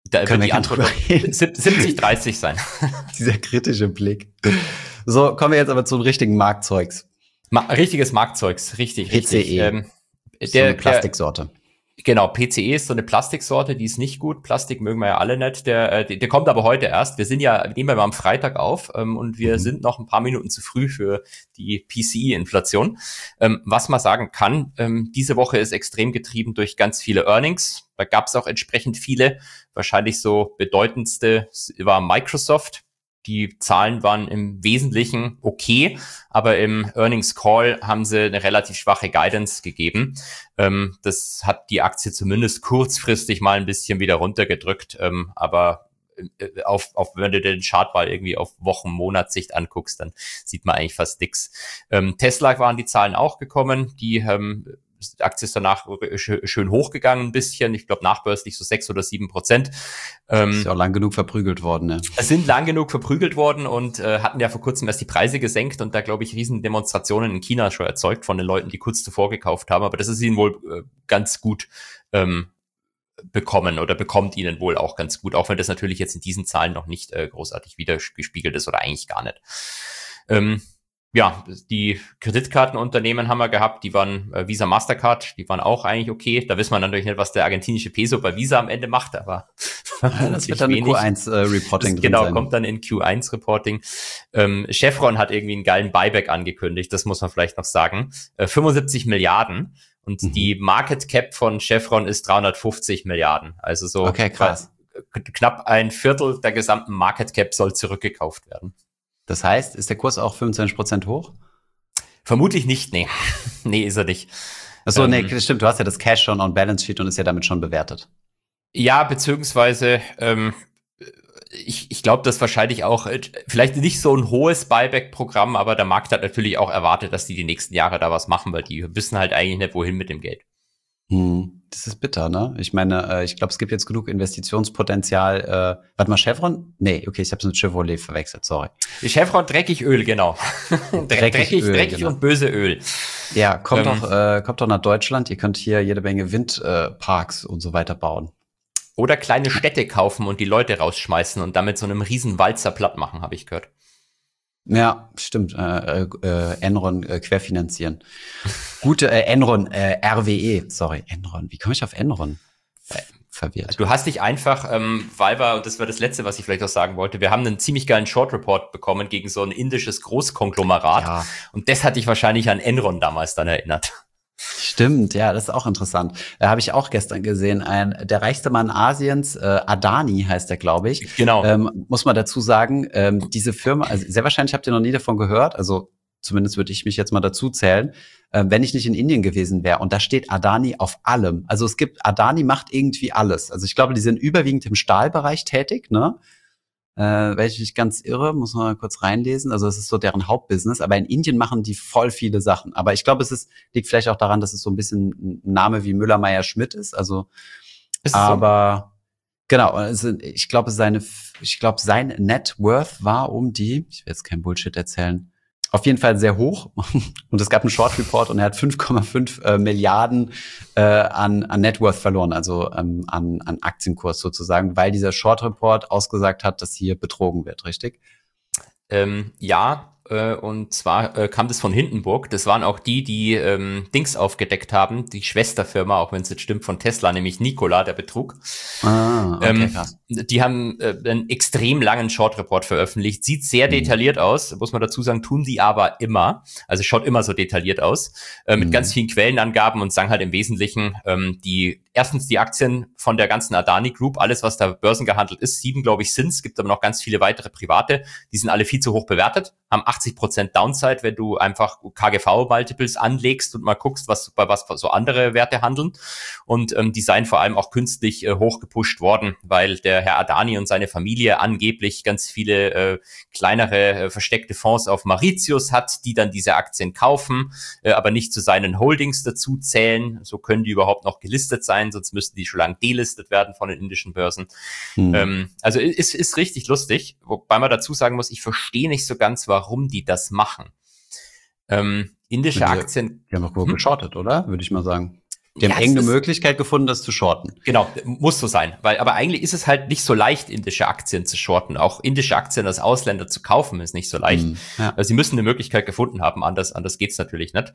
Da Können wird wir die gerne Antwort drüber reden. 70-30 sein. Dieser kritische Blick. So, kommen wir jetzt aber zum richtigen Marktzeugs. Richtiges Marktzeugs, richtig. PCE. So eine Plastiksorte. Genau, PCE ist so eine Plastiksorte, die ist nicht gut. Plastik mögen wir ja alle nicht. Der kommt aber heute erst. Wir nehmen wir mal am Freitag auf und wir sind noch ein paar Minuten zu früh für die PCE-Inflation. Was man sagen kann, diese Woche ist extrem getrieben durch ganz viele Earnings. Da gab es auch entsprechend viele. Wahrscheinlich so bedeutendste war Microsoft. Die Zahlen waren im Wesentlichen okay, aber im Earnings Call haben sie eine relativ schwache Guidance gegeben. Das hat die Aktie zumindest kurzfristig mal ein bisschen wieder runtergedrückt, aber wenn du den Chart mal irgendwie auf Wochen-Monatssicht anguckst, dann sieht man eigentlich fast nix. Tesla waren die Zahlen auch gekommen, die Aktie ist danach schön hochgegangen ein bisschen. Ich glaube nachbörslich so 6 oder 7%. Ist ja auch lang genug verprügelt worden, ne? Es sind lang genug verprügelt worden und hatten ja vor kurzem erst die Preise gesenkt und da, glaube ich, riesen Demonstrationen in China schon erzeugt von den Leuten, die kurz zuvor gekauft haben. Aber das ist ihnen wohl ganz gut bekommen oder bekommt ihnen wohl auch ganz gut, auch wenn das natürlich jetzt in diesen Zahlen noch nicht großartig wiedergespiegelt ist oder eigentlich gar nicht. Ja, die Kreditkartenunternehmen haben wir gehabt, die waren Visa, Mastercard, die waren auch eigentlich okay. Da wissen wir natürlich nicht, was der argentinische Peso bei Visa am Ende macht, aber das wird dann in Q1-Reporting drin genau, sein. kommt dann in Q1-Reporting. Chevron hat irgendwie einen geilen Buyback angekündigt, das muss man vielleicht noch sagen. 75 Milliarden und die Market Cap von Chevron ist 350 Milliarden. Also so okay, krass. Knapp ein Viertel der gesamten Market Cap soll zurückgekauft werden. Das heißt, ist der Kurs auch 25% hoch? Vermutlich nicht, nee. Nee, ist er nicht. Achso, nee, das stimmt, du hast ja das Cash schon on Balance Sheet und ist ja damit schon bewertet. Ja, beziehungsweise ich glaube, dass wahrscheinlich auch vielleicht nicht so ein hohes Buyback-Programm, aber der Markt hat natürlich auch erwartet, dass die nächsten Jahre da was machen, weil die wissen halt eigentlich nicht, wohin mit dem Geld. Das ist bitter, ne? Ich meine, ich glaube, es gibt jetzt genug Investitionspotenzial. Warte mal, Chevron? Nee, okay, ich habe es mit Chevrolet verwechselt, sorry. Chevron dreckig Öl, genau. dreckig genau. Und böse Öl. Ja, kommt doch nach Deutschland. Ihr könnt hier jede Menge Windparks und so weiter bauen. Oder kleine Städte kaufen und die Leute rausschmeißen und damit so einem riesen Walzer platt machen, habe ich gehört. Ja, stimmt. Enron querfinanzieren. Gute Enron, RWE, sorry, Enron. Wie komme ich auf Enron? Verwirrt. Du hast dich einfach, weil und das war das Letzte, was ich vielleicht auch sagen wollte, wir haben einen ziemlich geilen Short Report bekommen gegen so ein indisches Großkonglomerat. Ja. Und das hat dich wahrscheinlich an Enron damals dann erinnert. Stimmt, ja, das ist auch interessant. Habe ich auch gestern gesehen. Der reichste Mann Asiens, Adani heißt er, glaube ich. Genau. Muss man dazu sagen, diese Firma, also sehr wahrscheinlich habt ihr noch nie davon gehört, also zumindest würde ich mich jetzt mal dazu zählen, wenn ich nicht in Indien gewesen wäre. Und da steht Adani auf allem. Also Adani macht irgendwie alles. Also ich glaube, die sind überwiegend im Stahlbereich tätig, ne? Wenn ich nicht ganz irre, muss man mal kurz reinlesen. Also das ist so deren Hauptbusiness. Aber in Indien machen die voll viele Sachen. Aber ich glaube, liegt vielleicht auch daran, dass es so ein bisschen ein Name wie Müller-Meyer-Schmidt ist. Also, aber so? Genau. Also ich glaube, sein Net Worth war ich will jetzt kein Bullshit erzählen, auf jeden Fall sehr hoch. Und es gab einen Short Report und er hat 5,5 Milliarden an Net Worth verloren, also an Aktienkurs sozusagen, weil dieser Short Report ausgesagt hat, dass hier betrogen wird, richtig? Ja, und zwar kam das von Hindenburg. Das waren auch die Dings aufgedeckt haben, die Schwesterfirma, auch wenn es jetzt stimmt, von Tesla, nämlich Nikola, der Betrug. Okay, krass. Die haben einen extrem langen Short Report veröffentlicht. Sieht sehr detailliert aus, muss man dazu sagen, tun die aber immer. Also schaut immer so detailliert aus, mit ganz vielen Quellenangaben und sagen halt im Wesentlichen, erstens die Aktien von der ganzen Adani Group, alles, was da börsengehandelt ist, 7, glaube ich, sind's. Gibt aber noch ganz viele weitere private. Die sind alle viel zu hoch bewertet, haben 80% Downside, wenn du einfach KGV-Multiples anlegst und mal guckst, bei was so andere Werte handeln. Und die seien vor allem auch künstlich hochgepusht worden, weil der Herr Adani und seine Familie angeblich ganz viele kleinere versteckte Fonds auf Mauritius hat, die dann diese Aktien kaufen, aber nicht zu seinen Holdings dazu zählen. So können die überhaupt noch gelistet sein, sonst müssten die schon lange delistet werden von den indischen Börsen. Also ist richtig lustig, wobei man dazu sagen muss, ich verstehe nicht so ganz, warum die das machen. Indische Aktien... Die haben doch wohl geschortet, oder? Würde ich mal sagen. Die haben irgendeine Möglichkeit gefunden, das zu shorten. Genau, muss so sein. Aber eigentlich ist es halt nicht so leicht, indische Aktien zu shorten. Auch indische Aktien als Ausländer zu kaufen, ist nicht so leicht. Ja. Also sie müssen eine Möglichkeit gefunden haben, anders geht's natürlich nicht.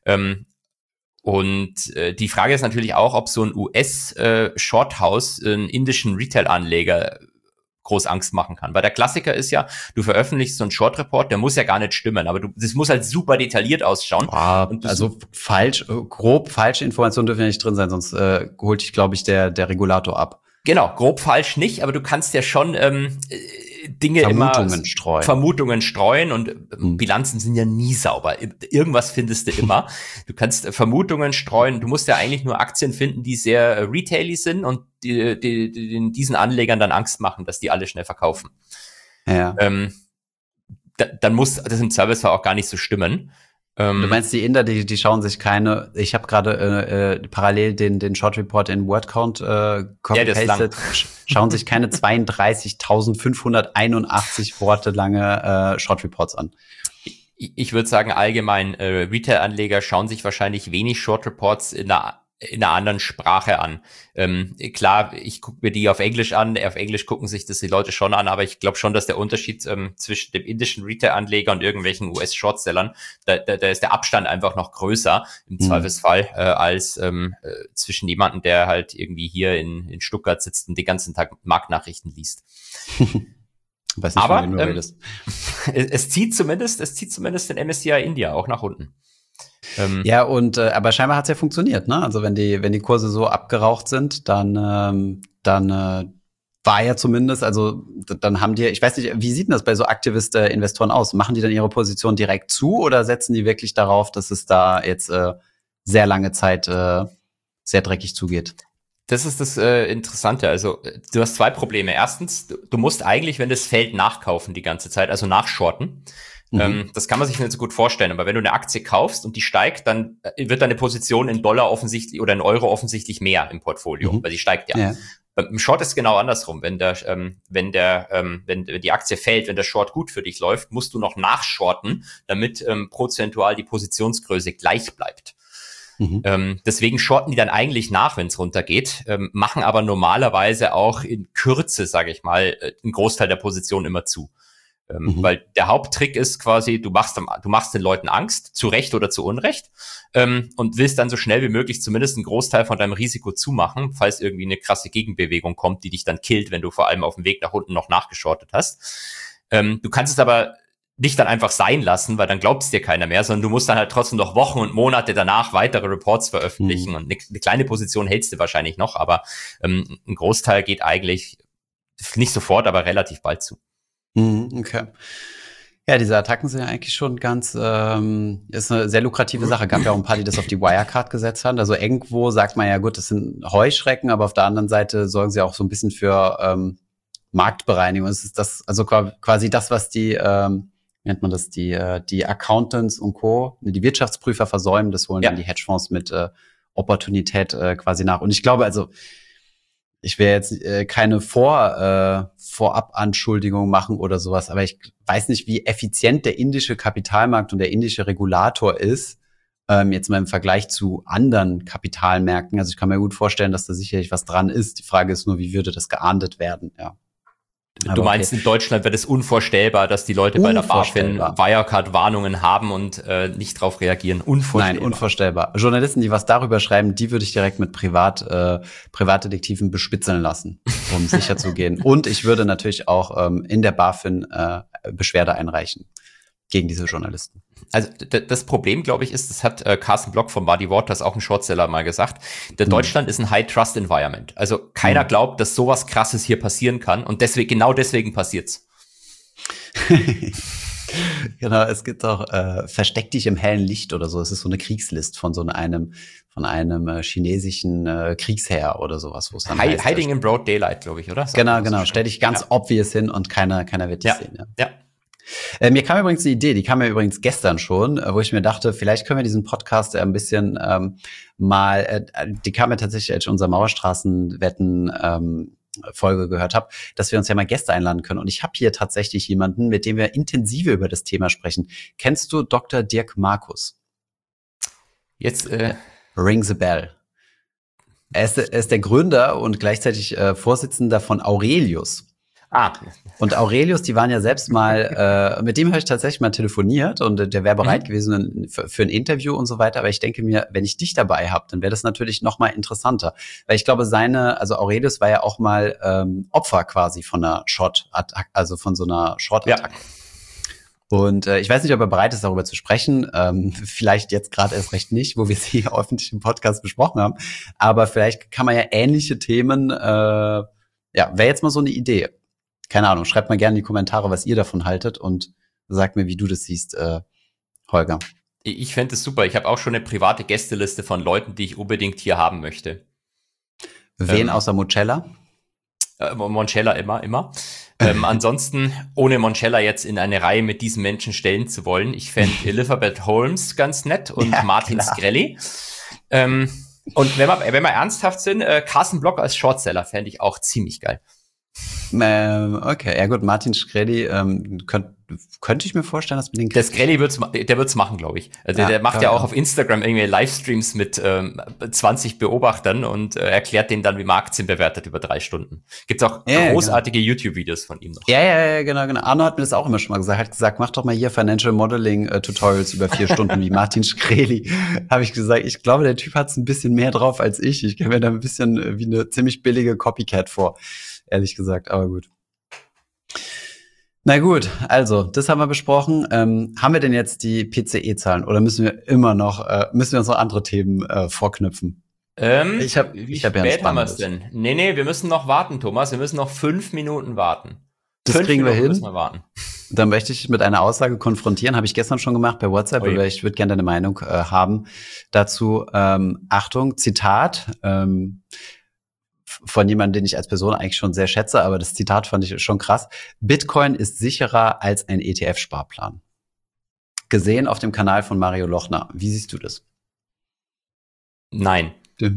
Die Frage ist natürlich auch, ob so ein US-Shorthouse einen indischen Retail-Anleger groß Angst machen kann. Weil der Klassiker ist ja, du veröffentlichst so einen Short-Report, der muss ja gar nicht stimmen, aber das muss halt super detailliert ausschauen. Also grob falsche Informationen dürfen ja nicht drin sein, sonst holt dich, glaube ich, der Regulator ab. Genau, grob falsch nicht, aber du kannst ja schon Dinge Vermutungen streuen und Bilanzen sind ja nie sauber. Irgendwas findest du immer. Du kannst Vermutungen streuen. Du musst ja eigentlich nur Aktien finden, die sehr retaily sind und die diesen Anlegern dann Angst machen, dass die alle schnell verkaufen. Ja. Dann muss das im Service auch gar nicht so stimmen. Du meinst, die Inder, die schauen sich keine, ich habe gerade parallel den Short Report in Wordcount copy-pasted, schauen sich keine 32.581 Worte lange Short Reports an. Ich würde sagen, allgemein, Retail-Anleger schauen sich wahrscheinlich wenig Short Reports in einer anderen Sprache an. Klar, ich gucke mir die auf Englisch an, auf Englisch gucken sich das die Leute schon an, aber ich glaube schon, dass der Unterschied zwischen dem indischen Retail-Anleger und irgendwelchen US-Shortsellern, da ist der Abstand einfach noch größer im Zweifelsfall, als zwischen jemandem, der halt irgendwie hier in Stuttgart sitzt und den ganzen Tag Marktnachrichten liest. Weiß nicht, aber du redest. Es zieht zumindest den MSCI India auch nach unten. Ja, und aber scheinbar hat's ja funktioniert, ne? Also wenn die Kurse so abgeraucht sind, dann war ja zumindest, also dann haben die, ich weiß nicht, wie sieht denn das bei so Aktivist-Investoren aus? Machen die dann ihre Position direkt zu oder setzen die wirklich darauf, dass es da jetzt sehr lange Zeit sehr dreckig zugeht? Das ist das Interessante. Also du hast zwei Probleme. Erstens, du musst eigentlich, wenn das fällt, nachkaufen die ganze Zeit, also nachshorten. Das kann man sich nicht so gut vorstellen, aber wenn du eine Aktie kaufst und die steigt, dann wird deine Position in Dollar offensichtlich oder in Euro offensichtlich mehr im Portfolio, weil sie steigt ja. Im Short ist es genau andersrum. Wenn die Aktie fällt, wenn der Short gut für dich läuft, musst du noch nachshorten, damit prozentual die Positionsgröße gleich bleibt. Deswegen shorten die dann eigentlich nach, wenn es runtergeht, machen aber normalerweise auch in Kürze, sage ich mal, einen Großteil der Position immer zu. Weil der Haupttrick ist quasi, du machst den Leuten Angst, zu Recht oder zu Unrecht, und willst dann so schnell wie möglich zumindest einen Großteil von deinem Risiko zumachen, falls irgendwie eine krasse Gegenbewegung kommt, die dich dann killt, wenn du vor allem auf dem Weg nach unten noch nachgeschortet hast. Du kannst es aber nicht dann einfach sein lassen, weil dann glaubt es dir keiner mehr, sondern du musst dann halt trotzdem noch Wochen und Monate danach weitere Reports veröffentlichen und eine kleine Position hältst du wahrscheinlich noch, aber ein Großteil geht eigentlich nicht sofort, aber relativ bald zu. Okay. Ja, diese Attacken sind ja eigentlich schon ganz, ist eine sehr lukrative Sache. Gab ja auch ein paar, die das auf die Wirecard gesetzt haben. Also irgendwo sagt man ja, gut, das sind Heuschrecken, aber auf der anderen Seite sorgen sie auch so ein bisschen für Marktbereinigung. Es ist das, also quasi das, was die, wie nennt man das, die Accountants und Co., die Wirtschaftsprüfer versäumen, das holen dann die Hedgefonds mit Opportunität quasi nach. Und ich glaube, also ich will jetzt keine Vorabanschuldigung machen oder sowas, aber ich weiß nicht, wie effizient der indische Kapitalmarkt und der indische Regulator ist, jetzt mal im Vergleich zu anderen Kapitalmärkten. Also ich kann mir gut vorstellen, dass da sicherlich was dran ist. Die Frage ist nur, wie würde das geahndet werden, ja. Du meinst, in Deutschland wäre es unvorstellbar, dass die Leute bei der BaFin Wirecard-Warnungen haben und nicht drauf reagieren. Unvorstellbar. Nein, unvorstellbar. Journalisten, die was darüber schreiben, die würde ich direkt mit Privatdetektiven bespitzeln lassen, um sicher zu gehen. Und ich würde natürlich auch in der BaFin Beschwerde einreichen gegen diese Journalisten. Also das Problem, glaube ich, ist, das hat Carsten Block von Muddy Waters, auch ein Shortseller, mal gesagt, Deutschland ist ein High-Trust-Environment. Also keiner glaubt, dass sowas Krasses hier passieren kann und genau deswegen passiert's. Genau, es gibt auch Versteck dich im hellen Licht oder so. Es ist so eine Kriegslist von einem chinesischen Kriegsherr oder sowas, wo es dann heißt, Hiding in Broad Daylight, glaube ich, oder? Genau. Stell dich ganz obvious hin und keiner wird dich sehen. Ja. Mir kam übrigens eine Idee, die kam mir übrigens gestern schon, wo ich mir dachte, vielleicht können wir diesen Podcast ein bisschen die kam mir tatsächlich, als ich unser Mauerstraßenwetten Folge gehört habe, dass wir uns ja mal Gäste einladen können. Und ich habe hier tatsächlich jemanden, mit dem wir intensiver über das Thema sprechen. Kennst du Dr. Dirk Markus? Jetzt Ring the Bell. Er ist der Gründer und gleichzeitig Vorsitzender von Aurelius. Und Aurelius, die waren ja selbst mal, mit dem habe ich tatsächlich mal telefoniert und der wäre bereit gewesen für ein Interview und so weiter. Aber ich denke mir, wenn ich dich dabei habe, dann wäre das natürlich noch mal interessanter. Weil ich glaube, also Aurelius war ja auch mal Opfer quasi von einer Short-Attacke, also von so einer Short-Attacke. Ja. Und ich weiß nicht, ob er bereit ist, darüber zu sprechen. Vielleicht jetzt gerade erst recht nicht, wo wir sie öffentlich im Podcast besprochen haben. Aber vielleicht kann man ja ähnliche Themen, wäre jetzt mal so eine Idee. Keine Ahnung, schreibt mal gerne in die Kommentare, was ihr davon haltet und sagt mir, wie du das siehst, Holger. Ich fände es super. Ich habe auch schon eine private Gästeliste von Leuten, die ich unbedingt hier haben möchte. Wen außer Moncella? Moncella immer. Ansonsten, ohne Moncella jetzt in eine Reihe mit diesen Menschen stellen zu wollen, ich fände Elizabeth Holmes ganz nett und Martin Shkreli. Und wenn wir ernsthaft sind, Carsten Block als Shortseller fände ich auch ziemlich geil. Okay, ja gut, Martin Shkreli könnte ich mir vorstellen, dass wir den... Der Shkreli wird's machen, glaube ich. Also der macht ja auch auf Instagram irgendwie Livestreams mit 20 Beobachtern und erklärt denen dann, wie man Aktien bewertet über 3 Stunden. Gibt's auch großartige YouTube-Videos von ihm noch. Ja, genau. Arno hat mir das auch immer schon mal gesagt. Hat gesagt, mach doch mal hier Financial Modeling Tutorials über 4 Stunden wie Martin Shkreli. Habe ich gesagt, ich glaube, der Typ hat's ein bisschen mehr drauf als ich. Ich kenne mir da ein bisschen wie eine ziemlich billige Copycat vor. Ehrlich gesagt, aber gut. Na gut, also, das haben wir besprochen. Haben wir denn jetzt die PCE-Zahlen oder müssen wir uns noch andere Themen vorknüpfen? Ich hab wie spät haben wir es denn? Nee, wir müssen noch warten, Thomas. Wir müssen noch 5 Minuten warten. Das kriegen wir hin. Müssen wir warten. Dann möchte ich mit einer Aussage konfrontieren. Habe ich gestern schon gemacht per WhatsApp, aber ich würde gerne deine Meinung haben dazu. Achtung, Zitat, von jemandem, den ich als Person eigentlich schon sehr schätze, aber das Zitat fand ich schon krass. Bitcoin ist sicherer als ein ETF-Sparplan. Gesehen auf dem Kanal von Mario Lochner. Wie siehst du das? Nein.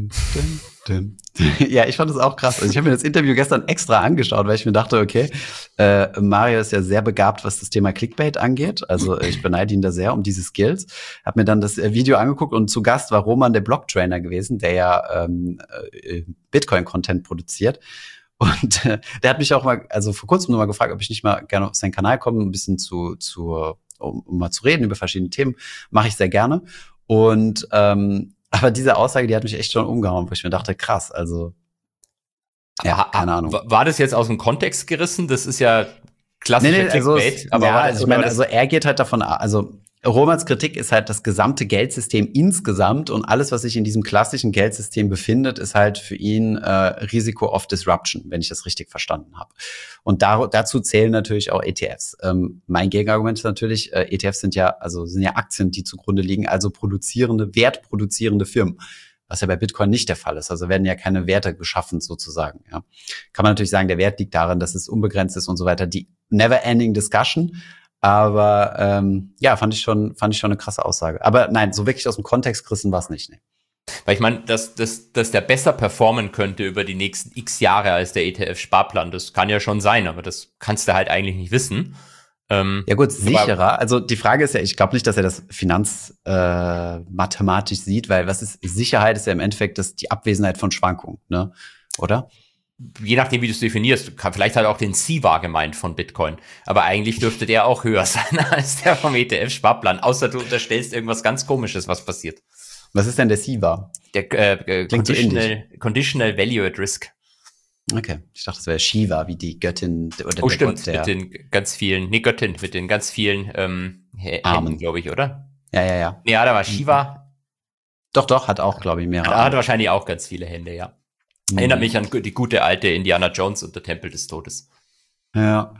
Ja, ich fand das auch krass. Also ich habe mir das Interview gestern extra angeschaut, weil ich mir dachte, okay, Mario ist ja sehr begabt, was das Thema Clickbait angeht. Also ich beneide ihn da sehr um diese Skills. Hab mir dann das Video angeguckt und zu Gast war Roman, der Blocktrainer gewesen, der ja Bitcoin-Content produziert. Und der hat mich auch mal, also vor kurzem nur mal gefragt, ob ich nicht mal gerne auf seinen Kanal komme, ein bisschen um mal zu reden über verschiedene Themen. Mache ich sehr gerne. Und aber diese Aussage, die hat mich echt schon umgehauen, wo ich mir dachte, krass, also ja, keine Ahnung. War das jetzt aus dem Kontext gerissen? Das ist ja klassischer Clickbait. Also er geht halt davon, also Romans Kritik ist halt das gesamte Geldsystem insgesamt und alles, was sich in diesem klassischen Geldsystem befindet, ist halt für ihn Risiko of Disruption, wenn ich das richtig verstanden habe. Und dazu zählen natürlich auch ETFs. Mein Gegenargument ist natürlich, ETFs sind ja Aktien, die zugrunde liegen, also wertproduzierende Firmen. Was ja bei Bitcoin nicht der Fall ist. Also werden ja keine Werte geschaffen sozusagen. Ja. Kann man natürlich sagen, der Wert liegt darin, dass es unbegrenzt ist und so weiter. Die never-ending Discussion. Aber fand ich schon eine krasse Aussage. Aber nein, so wirklich aus dem Kontext gerissen war es nicht. Nee. Weil ich meine, dass der besser performen könnte über die nächsten x Jahre als der ETF-Sparplan, das kann ja schon sein, aber das kannst du halt eigentlich nicht wissen. Ja gut, sicherer. Also die Frage ist ja, ich glaube nicht, dass er das mathematisch sieht, weil was ist Sicherheit, ist ja im Endeffekt die Abwesenheit von Schwankungen, ne? Oder? Je nachdem, wie du es definierst, vielleicht hat er auch den CVA gemeint von Bitcoin. Aber eigentlich dürfte der auch höher sein als der vom ETF-Sparplan, außer du unterstellst irgendwas ganz Komisches, was passiert. Was ist denn der CVA? Der Conditional Value at Risk. Okay, ich dachte, das wäre Shiva, wie die Göttin oder der stimmt, Gott, mit den ganz vielen, Göttin, mit den ganz vielen Händen, glaube ich, oder? Ja. Ja, da war Shiva. Doch, hat auch, glaube ich, mehrere. Er hat wahrscheinlich auch ganz viele Hände, ja. Erinnert mich an die gute alte Indiana Jones und der Tempel des Todes. Ja.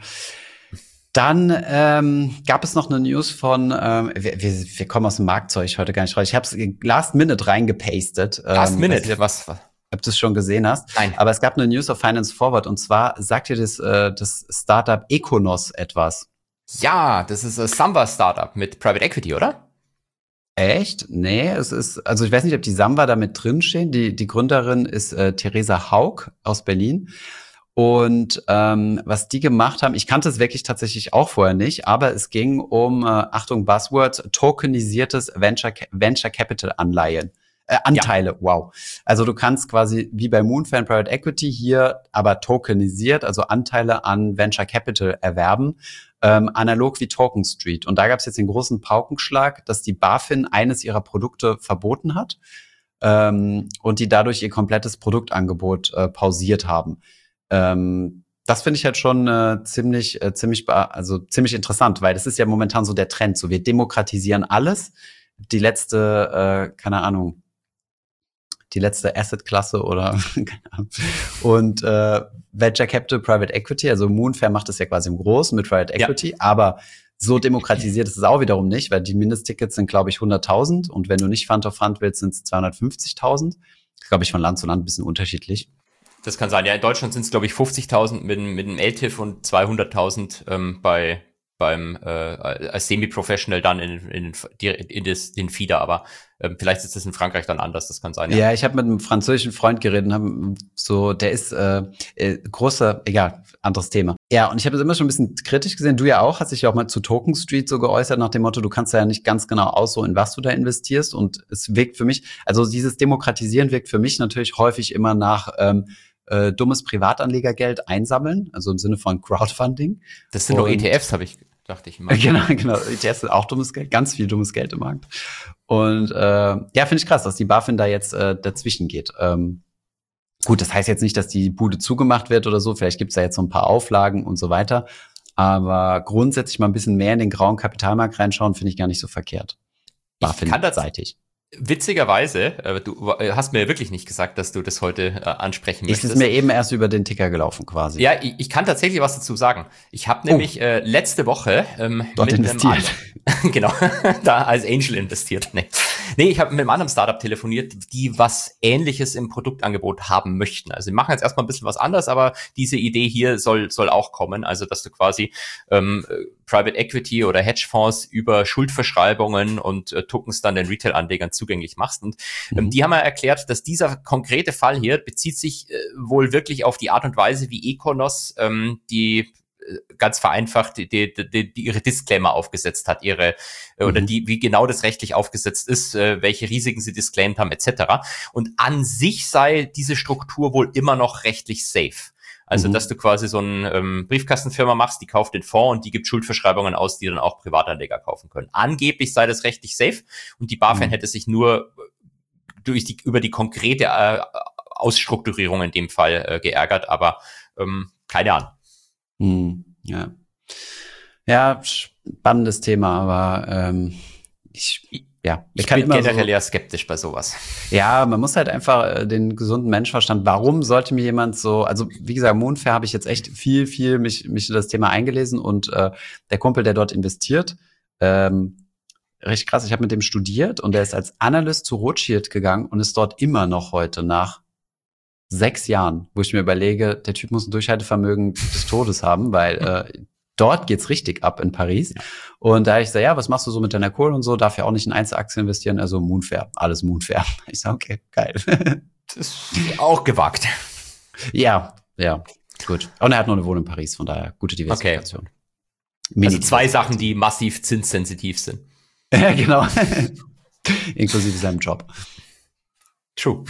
Dann gab es noch eine News von, wir kommen aus dem Marktzeug heute gar nicht raus. Ich habe es Last Minute reingepastet. Last Minute? Was? Ob du es schon gesehen hast. Nein. Aber es gab eine News auf Finance Forward und zwar sagt dir das Startup Econos etwas. Ja, das ist ein Samba-Startup mit Private Equity, oder? Echt? Nee, es ist, also ich weiß nicht, ob die Samba da mit drinstehen. Die Gründerin ist Theresa Haug aus Berlin. Und was die gemacht haben, ich kannte es wirklich tatsächlich auch vorher nicht, aber es ging um, Achtung, Buzzwords, tokenisiertes Venture Capital Anleihen. Anteile, wow. Also du kannst quasi wie bei Moonfair Private Equity hier aber tokenisiert, also Anteile an Venture Capital erwerben, analog wie Token Street. Und da gab es jetzt den großen Paukenschlag, dass die BaFin eines ihrer Produkte verboten hat und die dadurch ihr komplettes Produktangebot pausiert haben. Das finde ich halt schon ziemlich interessant, weil das ist ja momentan so der Trend. So, wir demokratisieren alles. Die letzte Asset-Klasse oder keine Ahnung. Und Venture Capital, Private Equity, also Moonfair macht das ja quasi im Großen mit Private Equity, aber so demokratisiert ist es auch wiederum nicht, weil die Mindesttickets sind, glaube ich, 100.000 und wenn du nicht Fund of Fund willst, sind es 250.000. Das ist, glaube ich, von Land zu Land ein bisschen unterschiedlich. Das kann sein. Ja, in Deutschland sind es, glaube ich, 50.000 mit dem LTIF und 200.000 beim als Semi-Professional dann in den Feeder, aber vielleicht ist das in Frankreich dann anders, das kann sein. Ja, ich habe mit einem französischen Freund geredet und der ist großer, egal, anderes Thema. Ja, und ich habe das immer schon ein bisschen kritisch gesehen, du ja auch, hast dich ja auch mal zu Token Street so geäußert nach dem Motto, du kannst ja nicht ganz genau aussuchen, in was du da investierst und es wirkt für mich, also dieses Demokratisieren wirkt für mich natürlich häufig immer nach dummes Privatanlegergeld einsammeln, also im Sinne von Crowdfunding. Das sind doch ETFs, dachte ich immer. Genau. ETFs sind auch dummes Geld, ganz viel dummes Geld im Markt. Und finde ich krass, dass die BaFin da jetzt dazwischen geht. Gut, das heißt jetzt nicht, dass die Bude zugemacht wird oder so. Vielleicht gibt's da jetzt so ein paar Auflagen und so weiter. Aber grundsätzlich mal ein bisschen mehr in den grauen Kapitalmarkt reinschauen, finde ich gar nicht so verkehrt. BaFin-seitig. Witzigerweise, du hast mir wirklich nicht gesagt, dass du das heute ansprechen möchtest. Ist es mir eben erst über den Ticker gelaufen quasi. Ja, ich kann tatsächlich was dazu sagen. Ich habe nämlich letzte Woche dort investiert. Genau, da als Angel investiert. Nee, ich habe mit einem anderen Startup telefoniert, die was Ähnliches im Produktangebot haben möchten. Also wir machen jetzt erstmal ein bisschen was anderes, aber diese Idee hier soll auch kommen. Also dass du quasi Private Equity oder Hedgefonds über Schuldverschreibungen und Tokens dann den Retail-Anlegern zugänglich machst. Und die haben ja erklärt, dass dieser konkrete Fall hier bezieht sich wohl wirklich auf die Art und Weise, wie Econos die ganz vereinfacht ihre Disclaimer aufgesetzt hat, oder wie genau das rechtlich aufgesetzt ist, welche Risiken sie disclaimed haben, etc. Und an sich sei diese Struktur wohl immer noch rechtlich safe. Also, dass du quasi so eine Briefkastenfirma machst, die kauft den Fonds und die gibt Schuldverschreibungen aus, die dann auch Privatanleger kaufen können. Angeblich sei das rechtlich safe und die BaFin hätte sich nur über die konkrete Ausstrukturierung in dem Fall geärgert, aber keine Ahnung. Ja, spannendes Thema, aber ich bin generell eher skeptisch bei sowas. Ja, man muss halt einfach den gesunden Menschenverstand, warum sollte mir jemand so, also wie gesagt, Moonfair habe ich jetzt echt viel mich in das Thema eingelesen und der Kumpel, der dort investiert, recht krass, ich habe mit dem studiert und der ist als Analyst zu Rothschild gegangen und ist dort immer noch heute nach 6 Jahren, wo ich mir überlege, der Typ muss ein Durchhaltevermögen des Todes haben, weil dort geht's richtig ab in Paris. Ja. Und da ich sage, ja, was machst du so mit deiner Kohle und so, darf ja auch nicht in Einzelaktien investieren, also Moonfair, alles Moonfair. Ich sage, okay, geil. Das ist auch gewagt. Ja, gut. Und er hat noch eine Wohnung in Paris, von daher gute Diversifikation. Okay. Also 2 Sachen, die massiv zinssensitiv sind. Ja, genau. Inklusive seinem Job. True.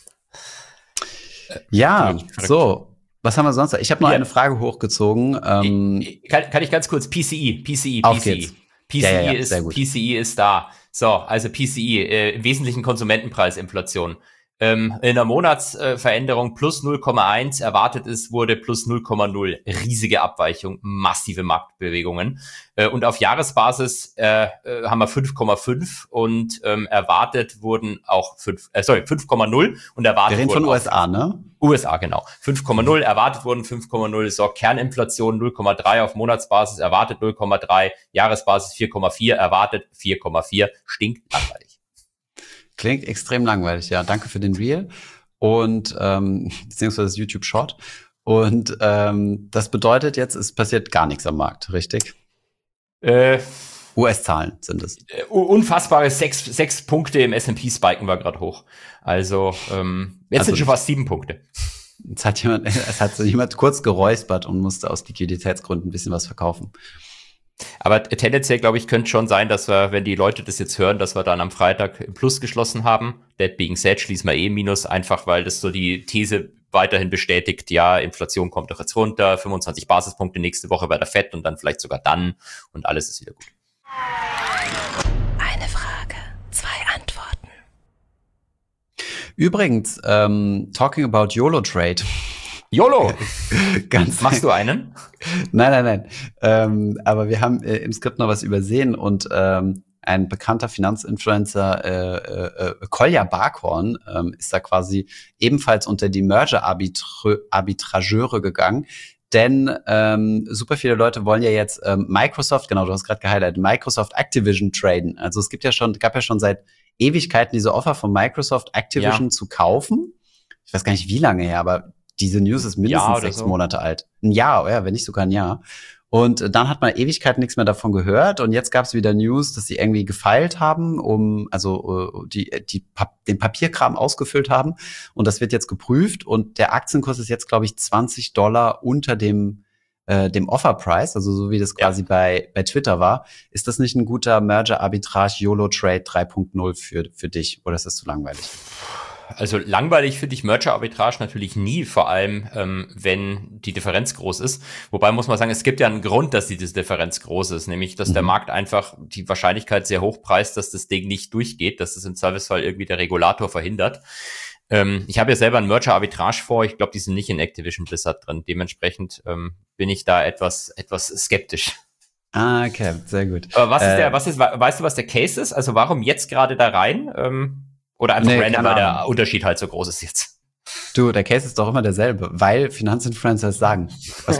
Ja, so. Was haben wir sonst? Ich habe noch eine Frage hochgezogen. Kann ich ganz kurz? PCE. Auf geht's. PCE ist da. So, also PCE, im Wesentlichen Konsumentenpreisinflation. In der Monatsveränderung plus 0,1 erwartet ist, wurde plus 0,0. Riesige Abweichung, massive Marktbewegungen. Und auf Jahresbasis haben wir 5,5 und erwartet wurden auch 5,0 und erwartet. Wir reden von USA, ne? USA, genau. 5,0, erwartet wurden 5,0, so Kerninflation 0,3 auf Monatsbasis, erwartet 0,3, Jahresbasis 4,4, erwartet 4,4, stinkt langweilig. Klingt extrem langweilig, ja. Danke für den Reel und beziehungsweise das YouTube Short. Und das bedeutet jetzt, es passiert gar nichts am Markt, richtig? US-Zahlen sind es. Unfassbare 6 Punkte im S&P spiken wir gerade hoch. Also jetzt sind schon fast 7 Punkte. Es hat jemand kurz geräuspert und musste aus Liquiditätsgründen ein bisschen was verkaufen. Aber tendenziell, glaube ich, könnte schon sein, dass wir, wenn die Leute das jetzt hören, dass wir dann am Freitag im Plus geschlossen haben. That being said, schließen wir im Minus, einfach weil das so die These weiterhin bestätigt, ja, Inflation kommt doch jetzt runter, 25 Basispunkte nächste Woche bei der FED und dann vielleicht sogar dann und alles ist wieder gut. Eine Frage, 2 Antworten. Übrigens, talking about YOLO-Trade. YOLO! Machst du einen? Nein. Aber wir haben im Skript noch was übersehen und ein bekannter Finanzinfluencer, Kolja Barkhorn, ist da quasi ebenfalls unter die Merger-Arbitrageure gegangen. Denn super viele Leute wollen ja jetzt Microsoft, genau, du hast gerade gehighlightet, Microsoft Activision traden. Also es gab ja schon seit Ewigkeiten diese Offer von Microsoft Activision zu kaufen. Ich weiß gar nicht, wie lange her, aber diese News ist mindestens 6 Monate alt. Ein Jahr, ja, wenn nicht sogar ein Jahr. Und dann hat man Ewigkeiten nichts mehr davon gehört. Und jetzt gab es wieder News, dass sie irgendwie gefeilt haben, den Papierkram ausgefüllt haben. Und das wird jetzt geprüft. Und der Aktienkurs ist jetzt, glaube ich, $20 unter dem Offerpreis, also so wie das quasi bei Twitter war. Ist das nicht ein guter Merger-Arbitrage YOLO-Trade 3.0 für dich? Oder ist das zu langweilig? Also langweilig finde ich Merger-Arbitrage natürlich nie, vor allem wenn die Differenz groß ist. Wobei muss man sagen, es gibt ja einen Grund, dass diese Differenz groß ist, nämlich dass der Markt einfach die Wahrscheinlichkeit sehr hoch preist, dass das Ding nicht durchgeht, dass das im Zweifelsfall irgendwie der Regulator verhindert. Ich habe ja selber einen Merger-Arbitrage vor, ich glaube, die sind nicht in Activision Blizzard drin. Dementsprechend bin ich da etwas skeptisch. Ah, okay, sehr gut. Aber weißt du, was der Case ist? Also warum jetzt gerade da rein? Oder einfach random, weil der Unterschied halt so groß ist jetzt. Du, der Case ist doch immer derselbe, weil Finanzinfluencer es sagen.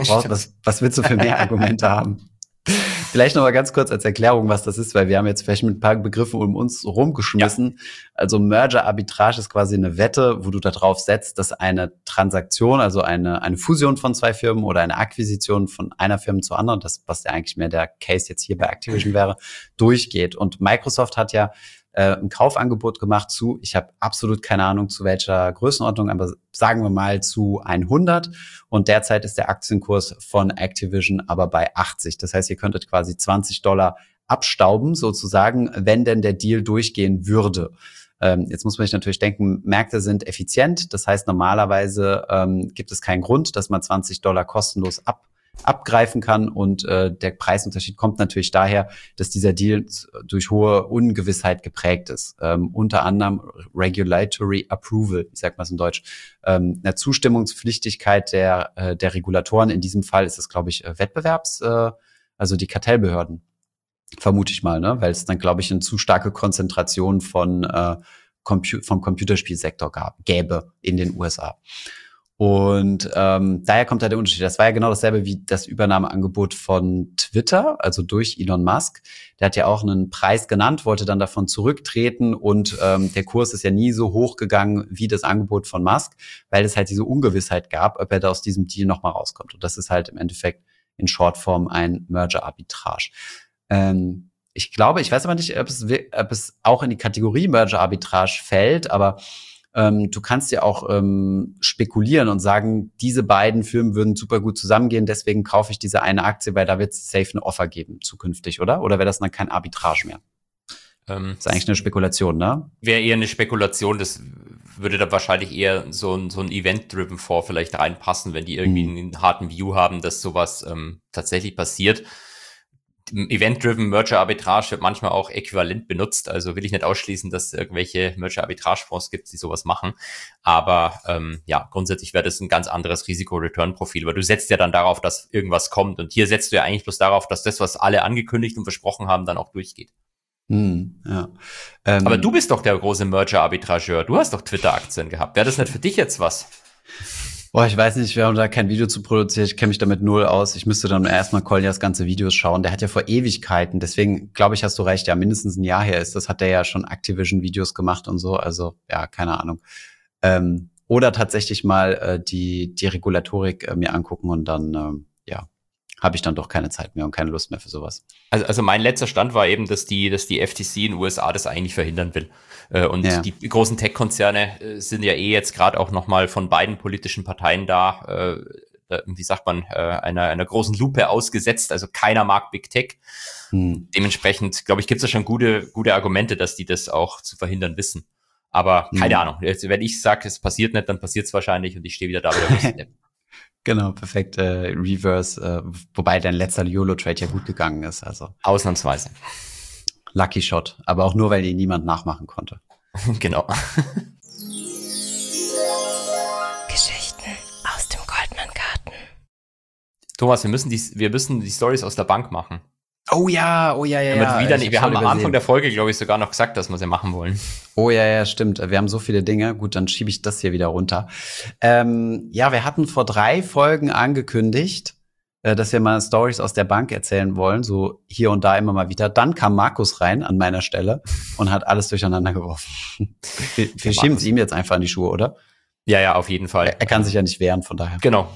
Was willst du für mehr Argumente haben? Vielleicht noch mal ganz kurz als Erklärung, was das ist, weil wir haben jetzt vielleicht mit ein paar Begriffen um uns rumgeschmissen. Ja. Also Merger-Arbitrage ist quasi eine Wette, wo du darauf setzt, dass eine Transaktion, also eine Fusion von 2 Firmen oder eine Akquisition von einer Firma zur anderen, das, was ja eigentlich mehr der Case jetzt hier bei Activision wäre, durchgeht. Und Microsoft hat ja ein Kaufangebot gemacht ich habe absolut keine Ahnung zu welcher Größenordnung, aber sagen wir mal zu 100 und derzeit ist der Aktienkurs von Activision aber bei 80. Das heißt, ihr könntet quasi $20 abstauben sozusagen, wenn denn der Deal durchgehen würde. Jetzt muss man sich natürlich denken, Märkte sind effizient, das heißt normalerweise gibt es keinen Grund, dass man $20 kostenlos abgreifen kann und der Preisunterschied kommt natürlich daher, dass dieser Deal durch hohe Ungewissheit geprägt ist. Unter anderem Regulatory Approval, ich sag mal es in Deutsch, eine Zustimmungspflichtigkeit der Regulatoren. In diesem Fall ist es, glaube ich, also die Kartellbehörden, vermute ich mal, ne? Weil es dann, glaube ich, eine zu starke Konzentration vom Computerspielsektor gäbe in den USA. Und daher kommt da der Unterschied. Das war ja genau dasselbe wie das Übernahmeangebot von Twitter, also durch Elon Musk. Der hat ja auch einen Preis genannt, wollte dann davon zurücktreten und der Kurs ist ja nie so hoch gegangen wie das Angebot von Musk, weil es halt diese Ungewissheit gab, ob er da aus diesem Deal nochmal rauskommt. Und das ist halt im Endeffekt in Shortform ein Merger-Arbitrage. Ich glaube, ich weiß aber nicht, ob es auch in die Kategorie Merger-Arbitrage fällt, aber du kannst ja auch spekulieren und sagen, diese beiden Firmen würden super gut zusammengehen, deswegen kaufe ich diese eine Aktie, weil da wird es safe eine Offer geben zukünftig, oder? Oder wäre das dann kein Arbitrage mehr? Das ist eigentlich eine Spekulation, ne? Wäre eher eine Spekulation, das würde da wahrscheinlich eher so ein Event-Driven Fonds vielleicht reinpassen, wenn die irgendwie einen harten View haben, dass sowas tatsächlich passiert. Event-driven Merger-Arbitrage wird manchmal auch äquivalent benutzt, also will ich nicht ausschließen, dass es irgendwelche Merger-Arbitrage-Fonds gibt, die sowas machen, aber grundsätzlich wäre das ein ganz anderes Risiko-Return-Profil, weil du setzt ja dann darauf, dass irgendwas kommt und hier setzt du ja eigentlich bloß darauf, dass das, was alle angekündigt und versprochen haben, dann auch durchgeht. Ja. Aber du bist doch der große Merger-Arbitrageur, du hast doch Twitter-Aktien gehabt, wäre das nicht für dich jetzt was? Boah, ich weiß nicht, wir haben da kein Video zu produzieren, ich kenne mich damit null aus. Ich müsste dann erstmal Koljas ganze Videos schauen. Der hat ja vor Ewigkeiten, deswegen glaube ich, hast du recht, ja, mindestens ein Jahr her ist das, hat der ja schon Activision-Videos gemacht und so, also ja, keine Ahnung. Oder tatsächlich mal die Regulatorik mir angucken und dann, habe ich dann doch keine Zeit mehr und keine Lust mehr für sowas. Also mein letzter Stand war eben, dass die FTC in den USA das eigentlich verhindern will. Und die großen Tech-Konzerne sind ja jetzt gerade auch nochmal von beiden politischen Parteien da, wie sagt man, einer großen Lupe ausgesetzt. Also keiner mag Big Tech. Dementsprechend, glaube ich, gibt es da schon gute Argumente, dass die das auch zu verhindern wissen. Aber keine Ahnung. Wenn ich sage, es passiert nicht, dann passiert es wahrscheinlich und ich stehe wieder da. Genau, perfekt. Reverse, wobei dein letzter YOLO-Trade ja gut gegangen ist. Also ausnahmsweise. Lucky Shot, aber auch nur, weil ihn niemand nachmachen konnte. Genau. Geschichten aus dem Goldman-Garten. Thomas, wir müssen die Stories aus der Bank machen. Oh ja. Wir haben am Anfang der Folge, glaube ich, sogar noch gesagt, dass wir sie machen wollen. Oh ja, stimmt. Wir haben so viele Dinge. Gut, dann schiebe ich das hier wieder runter. Wir hatten vor 3 Folgen angekündigt, dass wir mal Stories aus der Bank erzählen wollen, so hier und da immer mal wieder. Dann kam Markus rein an meiner Stelle und hat alles durcheinander geworfen. Wir schieben es ihm jetzt einfach in die Schuhe, oder? Ja, auf jeden Fall. Er kann sich ja nicht wehren, von daher. Genau.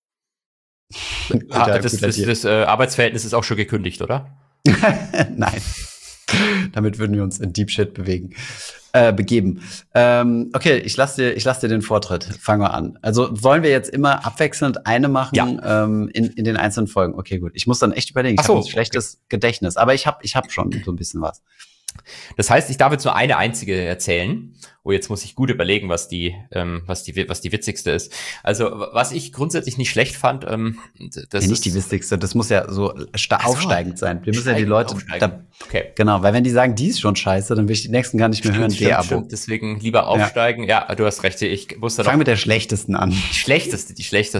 Das Arbeitsverhältnis ist auch schon gekündigt, oder? Nein. Damit würden wir uns in Deep Shit begeben. Okay, ich lass dir den Vortritt. Fangen wir an. Also wollen wir jetzt immer abwechselnd eine machen in den einzelnen Folgen? Okay, gut. Ich muss dann echt überlegen. Ich habe ein schlechtes Gedächtnis, aber ich hab schon so ein bisschen was. Das heißt, ich darf jetzt nur eine einzige erzählen. Oh, jetzt muss ich gut überlegen, was die witzigste ist. Also, was ich grundsätzlich nicht schlecht fand, das ist nicht die witzigste. Das muss ja so aufsteigend sein. Wir müssen ja die Leute, okay. Genau, weil wenn die sagen, die ist schon scheiße, dann will ich die nächsten gar nicht mehr hören. Stimmt. Deswegen lieber aufsteigen. Ja, du hast recht. Ich wusste Fang mit der schlechtesten an. Die schlechteste.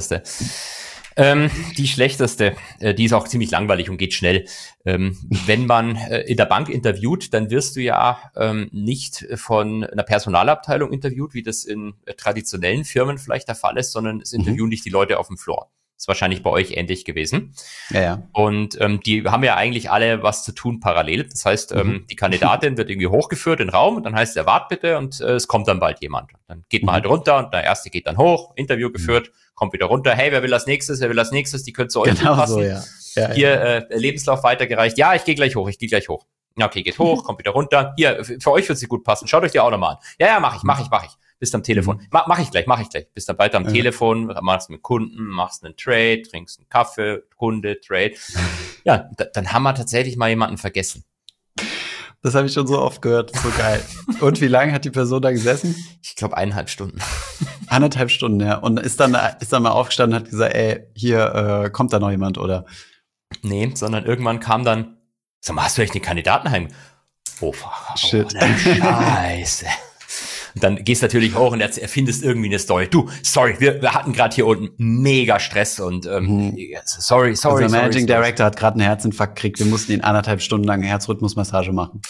Die schlechteste, die ist auch ziemlich langweilig und geht schnell. Wenn man in der Bank interviewt, dann wirst du ja nicht von einer Personalabteilung interviewt, wie das in traditionellen Firmen vielleicht der Fall ist, sondern es interviewen dich die Leute auf dem Floor. Ist wahrscheinlich bei euch ähnlich gewesen. Ja. Und die haben ja eigentlich alle was zu tun parallel. Das heißt, die Kandidatin wird irgendwie hochgeführt in den Raum und dann heißt es, wart bitte und es kommt dann bald jemand. Dann geht man halt runter und der Erste geht dann hoch, Interview geführt, kommt wieder runter. Hey, wer will als nächstes? Die können zu euch passen. So, ja. Hier, Lebenslauf weitergereicht. Ja, ich gehe gleich hoch. Ja, okay, geht hoch, kommt wieder runter. Hier, für euch wird sie gut passen. Schaut euch die auch nochmal an. Ja, mach ich. Bist am Telefon. Mach ich gleich. Bist dann bald am Telefon, machst mit Kunden, machst einen Trade, trinkst einen Kaffee, Kunde, Trade. Ja, dann haben wir tatsächlich mal jemanden vergessen. Das habe ich schon so oft gehört. So geil. Und wie lange hat die Person da gesessen? Ich glaube 1,5 Stunden. 1,5 Stunden, ja. Und ist dann mal aufgestanden und hat gesagt, ey, hier kommt da noch jemand, oder? Nee, sondern irgendwann kam dann, sag mal, hast du echt eine Kandidatenheim? Oh, shit. Scheiße. Und dann gehst du natürlich hoch und erfindest irgendwie eine Story. Sorry, wir hatten gerade hier unten mega Stress und sorry. Also der Managing Director hat gerade einen Herzinfarkt gekriegt. Wir mussten ihn 1,5 Stunden lang Herzrhythmusmassage machen.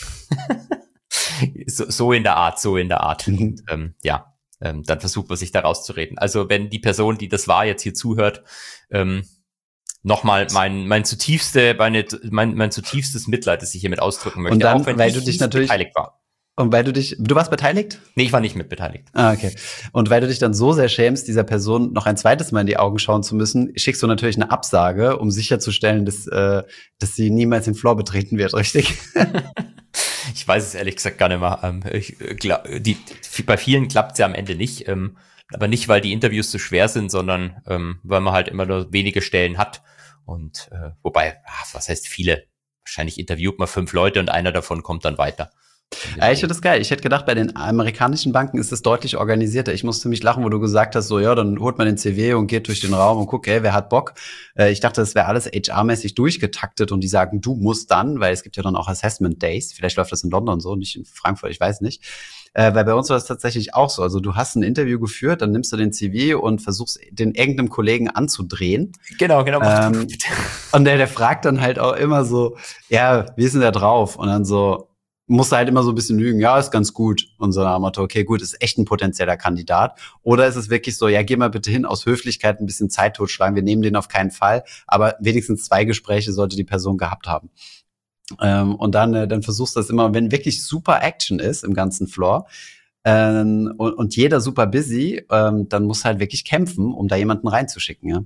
so in der Art. Und, dann versucht man sich da rauszureden. Also wenn die Person, die das war, jetzt hier zuhört, nochmal mein zutiefstes Mitleid, das ich hiermit ausdrücken möchte. Und dann, auch wenn weil du dich natürlich beteiligt war. Und weil du warst beteiligt? Nee, ich war nicht mit beteiligt. Ah, okay. Und weil du dich dann so sehr schämst, dieser Person noch ein zweites Mal in die Augen schauen zu müssen, schickst du natürlich eine Absage, um sicherzustellen, dass sie niemals den Floor betreten wird, richtig? Ich weiß es ehrlich gesagt gar nicht mehr. Bei vielen klappt es ja am Ende nicht. Aber nicht, weil die Interviews so schwer sind, sondern weil man halt immer nur wenige Stellen hat. Und wobei, was heißt viele? Wahrscheinlich interviewt man 5 Leute und einer davon kommt dann weiter. Ja, ich finde das geil. Ich hätte gedacht, bei den amerikanischen Banken ist es deutlich organisierter. Ich musste mich lachen, wo du gesagt hast, so, ja, dann holt man den CW und geht durch den Raum und guckt, hey, wer hat Bock? Ich dachte, das wäre alles HR-mäßig durchgetaktet und die sagen, du musst dann, weil es gibt ja dann auch Assessment Days. Vielleicht läuft das in London so, nicht in Frankfurt, ich weiß nicht. Weil bei uns war es tatsächlich auch so. Also du hast ein Interview geführt, dann nimmst du den CV und versuchst, den irgendeinem Kollegen anzudrehen. Genau. Und der fragt dann halt auch immer so, ja, wie ist denn der drauf? Und dann so, musst du halt immer so ein bisschen lügen, ja, ist ganz gut. Und so nach dem Motto, okay, gut, ist echt ein potenzieller Kandidat. Oder ist es wirklich so, ja, geh mal bitte hin, aus Höflichkeit ein bisschen Zeit totschlagen, wir nehmen den auf keinen Fall, aber wenigstens 2 Gespräche sollte die Person gehabt haben. Und dann versuchst du das immer, wenn wirklich super Action ist im ganzen Floor, und jeder super busy, dann musst du halt wirklich kämpfen, um da jemanden reinzuschicken,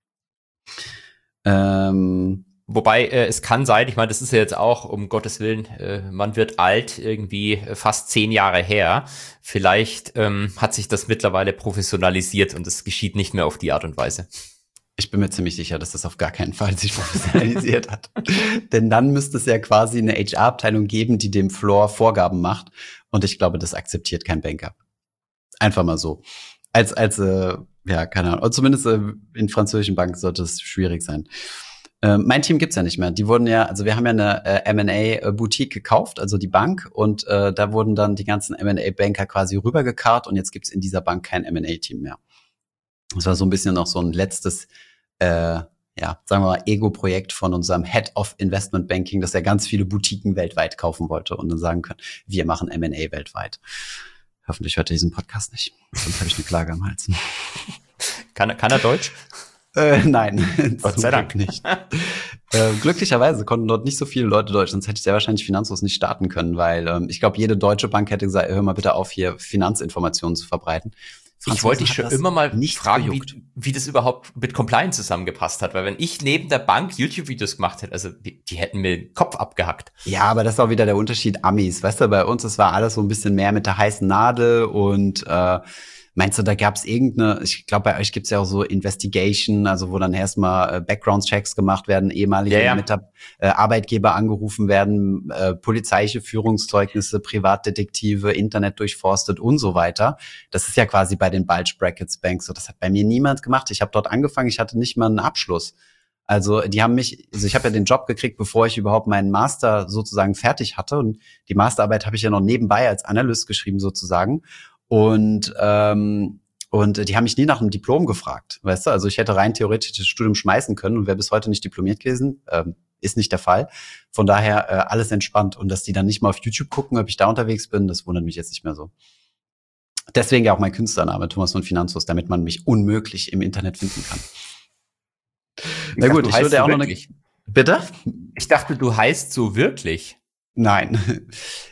ja. Wobei, es kann sein, ich meine, das ist ja jetzt auch, um Gottes Willen, man wird alt, irgendwie fast 10 Jahre her. Vielleicht hat sich das mittlerweile professionalisiert und es geschieht nicht mehr auf die Art und Weise. Ich bin mir ziemlich sicher, dass das auf gar keinen Fall sich professionalisiert hat. Denn dann müsste es ja quasi eine HR-Abteilung geben, die dem Floor Vorgaben macht. Und ich glaube, das akzeptiert kein Banker. Einfach mal so. Ja, keine Ahnung. Und zumindest in französischen Banken sollte es schwierig sein. Mein Team gibt's ja nicht mehr. Die wurden ja, also wir haben ja eine M&A-Boutique gekauft, also die Bank. Und da wurden dann die ganzen M&A-Banker quasi rübergekarrt. Und jetzt gibt's in dieser Bank kein M&A-Team mehr. Das war so ein bisschen noch so ein letztes, sagen wir mal, Ego-Projekt von unserem Head of Investment Banking, dass er ganz viele Boutiquen weltweit kaufen wollte und dann sagen können, wir machen M&A weltweit. Hoffentlich hört er diesen Podcast nicht, sonst habe ich eine Klage am Hals. Kann er Deutsch? Nein, Gott sei Dank nicht. Glücklicherweise konnten dort nicht so viele Leute Deutsch, sonst hätte ich sehr wahrscheinlich Finanzlos nicht starten können, weil ich glaube, jede deutsche Bank hätte gesagt, hör mal bitte auf, hier Finanzinformationen zu verbreiten. Ich wollte dich schon immer mal nicht fragen, wie das überhaupt mit Compliance zusammengepasst hat, weil wenn ich neben der Bank YouTube-Videos gemacht hätte, also die hätten mir den Kopf abgehackt. Ja, aber das ist auch wieder der Unterschied Amis. Weißt du, bei uns, das war alles so ein bisschen mehr mit der heißen Nadel und meinst du, da gab's ich glaube, bei euch gibt's ja auch so Investigation, also wo dann erstmal Background-Checks gemacht werden, ehemalige Arbeitgeber angerufen werden, polizeiliche Führungszeugnisse, Privatdetektive, Internet durchforstet und so weiter. Das ist ja quasi bei den Bulge Brackets Banks so. Das hat bei mir niemand gemacht. Ich habe dort angefangen, ich hatte nicht mal einen Abschluss. Also ich habe ja den Job gekriegt, bevor ich überhaupt meinen Master sozusagen fertig hatte. Und die Masterarbeit habe ich ja noch nebenbei als Analyst geschrieben sozusagen. Und die haben mich nie nach einem Diplom gefragt, weißt du? Also ich hätte rein theoretisch das Studium schmeißen können und wäre bis heute nicht diplomiert gewesen. Ist nicht der Fall. Von daher alles entspannt. Und dass die dann nicht mal auf YouTube gucken, ob ich da unterwegs bin, das wundert mich jetzt nicht mehr so. Deswegen ja auch mein Künstlername, Thomas von Finanzlos, damit man mich unmöglich im Internet finden kann. Na gut, ich würde auch noch eine... Bitte? Ich dachte, du heißt so wirklich. Nein.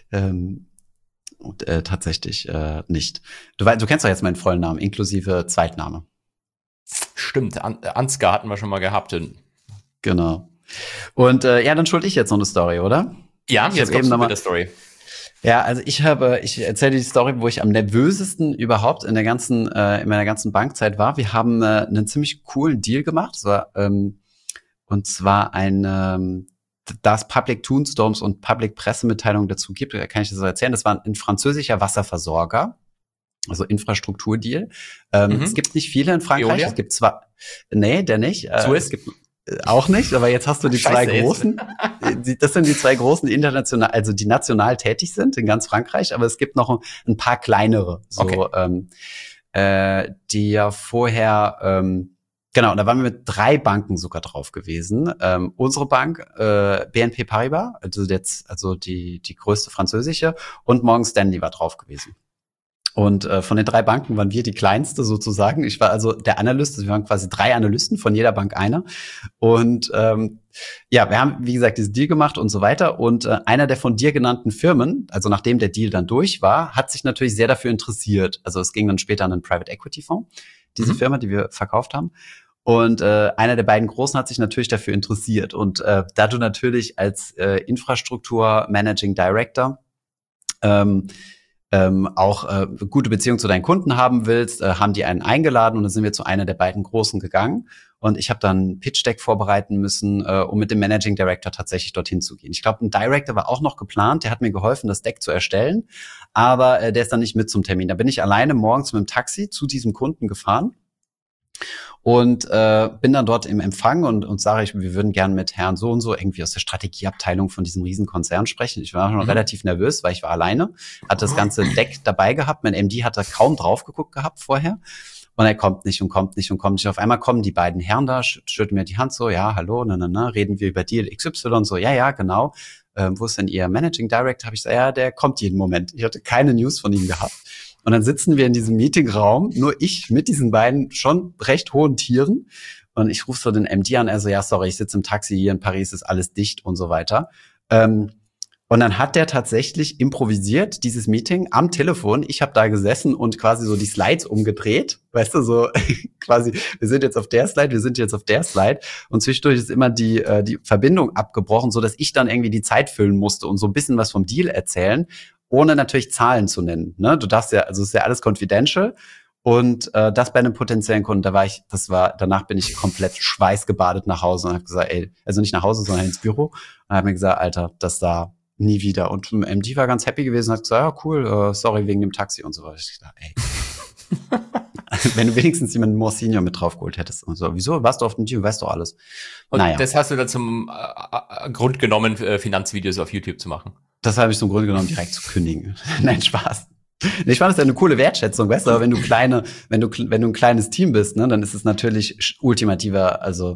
Tatsächlich nicht. Du kennst doch jetzt meinen vollen Namen, inklusive Zweitname. Stimmt, Ansgar hatten wir schon mal gehabt. Genau. Und dann schuld ich jetzt noch eine Story, oder? Ja, jetzt kommst du mit der Story. Ja, also ich erzähle die Story, wo ich am nervösesten überhaupt in meiner ganzen Bankzeit war. Wir haben einen ziemlich coolen Deal gemacht. Das war, und zwar da es Public Toonstorms und Public Pressemitteilungen dazu gibt, kann ich das so erzählen. Das war ein französischer Wasserversorger, also Infrastrukturdeal. Es gibt nicht viele in Frankreich. Veolia? Es gibt zwar, nee, der nicht. Suez? Es gibt auch nicht, aber jetzt hast du die zwei großen. Das sind die zwei großen, die international, also die national tätig sind in ganz Frankreich, aber es gibt noch ein paar kleinere, so, okay. Die ja vorher, genau, und da waren wir mit 3 Banken sogar drauf gewesen. Unsere Bank, BNP Paribas, also die größte französische, und Morgan Stanley war drauf gewesen. Und von den 3 Banken waren wir die kleinste sozusagen. Ich war also der Analyst, also wir waren quasi 3 Analysten, von jeder Bank einer. Und wir haben, wie gesagt, diesen Deal gemacht und so weiter. Und einer der von dir genannten Firmen, also nachdem der Deal dann durch war, hat sich natürlich sehr dafür interessiert. Also es ging dann später an einen Private Equity Fonds, diese Firma, die wir verkauft haben. Und einer der beiden Großen hat sich natürlich dafür interessiert. Und da du natürlich als Infrastruktur Managing Director auch gute Beziehung zu deinen Kunden haben willst, haben die einen eingeladen und dann sind wir zu einer der beiden Großen gegangen und ich habe dann ein Pitch-Deck vorbereiten müssen, um mit dem Managing Director tatsächlich dorthin zu gehen. Ich glaube, ein Director war auch noch geplant, der hat mir geholfen, das Deck zu erstellen, aber der ist dann nicht mit zum Termin. Da bin ich alleine morgens mit dem Taxi zu diesem Kunden gefahren und bin dann dort im Empfang und sage wir würden gern mit Herrn so und so irgendwie aus der Strategieabteilung von diesem Riesenkonzern sprechen. Ich war schon relativ nervös, weil ich war alleine, hatte das ganze Deck dabei gehabt. Mein MD hat da kaum drauf geguckt gehabt vorher. Und er kommt nicht und kommt nicht und kommt nicht. Auf einmal kommen die beiden Herren da, schütteln mir die Hand so, ja, hallo, reden wir über Deal XY, so, ja, genau. Wo ist denn Ihr Managing Director? Habe ich gesagt, ja, der kommt jeden Moment. Ich hatte keine News von ihm gehabt. Und dann sitzen wir in diesem Meetingraum, nur ich mit diesen beiden schon recht hohen Tieren. Und ich rufe so den MD an, er so, ja, sorry, ich sitze im Taxi hier in Paris, ist alles dicht und so weiter. Und dann hat der tatsächlich improvisiert, dieses Meeting am Telefon. Ich habe da gesessen und quasi so die Slides umgedreht. Weißt du, so quasi, wir sind jetzt auf der Slide, wir sind jetzt auf der Slide. Und zwischendurch ist immer die Verbindung abgebrochen, so dass ich dann irgendwie die Zeit füllen musste und so ein bisschen was vom Deal erzählen, ohne natürlich Zahlen zu nennen. Ne? Du darfst ja, also ist ja alles confidential. Und das bei einem potenziellen Kunden, danach bin ich komplett schweißgebadet nach Hause und habe gesagt, ey, also nicht nach Hause, sondern ins Büro. Und habe mir gesagt, Alter, das da nie wieder. Und MD war ganz happy gewesen und hat gesagt, ja cool, sorry wegen dem Taxi und so weiter. Ich dachte, ey, wenn du wenigstens jemanden more senior mit draufgeholt hättest und so. Wieso? Warst du auf dem Team? Weißt doch alles. Und das hast du dann zum Grund genommen, Finanzvideos auf YouTube zu machen? Das habe ich zum Grund genommen, direkt zu kündigen. Nein, Spaß. Ich fand das ja eine coole Wertschätzung, weißt du, aber wenn du ein kleines Team bist, ne, dann ist es natürlich ultimativer, also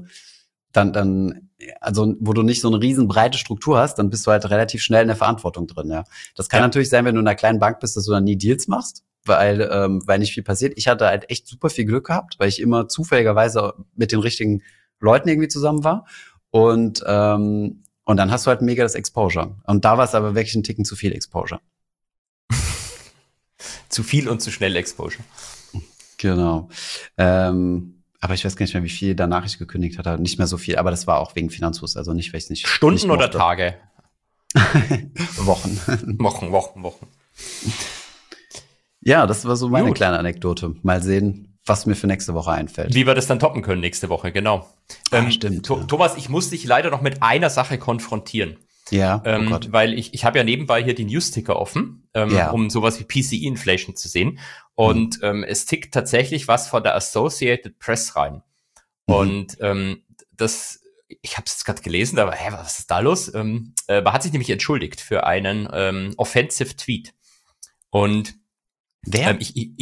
wo du nicht so eine riesen breite Struktur hast, dann bist du halt relativ schnell in der Verantwortung drin, ja. Das kann natürlich sein, wenn du in einer kleinen Bank bist, dass du dann nie Deals machst, weil nicht viel passiert. Ich hatte halt echt super viel Glück gehabt, weil ich immer zufälligerweise mit den richtigen Leuten irgendwie zusammen war und dann hast du halt mega das Exposure. Und da war es aber wirklich ein Ticken zu viel Exposure. Zu viel und zu schnell Exposure. Genau. Aber ich weiß gar nicht mehr, wie viel danach ich gekündigt hatte. Nicht mehr so viel, aber das war auch wegen Finanzfluss. Also nicht, weil ich nicht. Stunden nicht oder Tage? Wochen. Wochen. Ja, das war so meine kleine Anekdote. Mal sehen, was mir für nächste Woche einfällt. Wie wir das dann toppen können nächste Woche, genau. Stimmt. Thomas, ich muss dich leider noch mit einer Sache konfrontieren. Ja, oh Gott. Weil ich habe ja nebenbei hier den News-Ticker offen, um sowas wie PCE-Inflation zu sehen. Und es tickt tatsächlich was von der Associated Press rein. Und ich habe es gerade gelesen, aber was ist da los? Man hat sich nämlich entschuldigt für einen offensive Tweet. Und wer?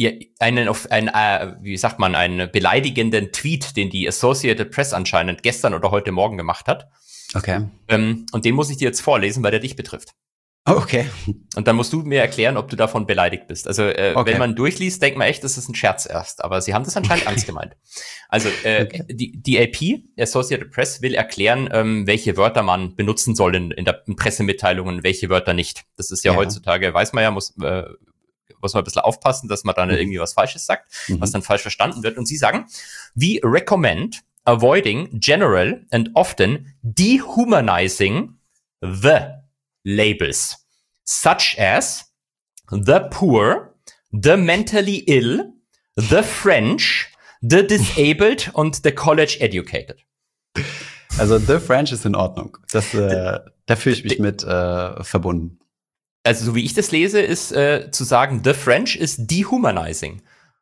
Einen beleidigenden Tweet, den die Associated Press anscheinend gestern oder heute Morgen gemacht hat. Okay. Und den muss ich dir jetzt vorlesen, weil der dich betrifft. Okay. Und dann musst du mir erklären, ob du davon beleidigt bist. Also wenn man durchliest, denkt man echt, das ist ein Scherz erst. Aber sie haben das anscheinend ernst gemeint. Also die AP, Associated Press, will erklären, welche Wörter man benutzen soll in Pressemitteilungen, welche Wörter nicht. Das ist ja heutzutage, weiß man ja, muss man ein bisschen aufpassen, dass man dann irgendwie was Falsches sagt, was dann falsch verstanden wird. Und sie sagen, we recommend avoiding general and often dehumanizing the labels, such as the poor, the mentally ill, the French, the disabled und the college educated. Also the French ist in Ordnung. Das, da fühle ich mich mit verbunden. Also so wie ich das lese, ist zu sagen, the French ist dehumanizing.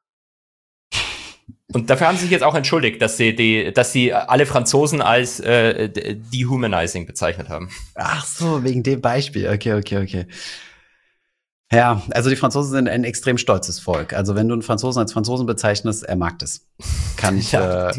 Und dafür haben sie sich jetzt auch entschuldigt, dass sie alle Franzosen als dehumanizing bezeichnet haben. Ach so, wegen dem Beispiel. Okay. Ja, also die Franzosen sind ein extrem stolzes Volk. Also wenn du einen Franzosen als Franzosen bezeichnest, er mag das. Kann ich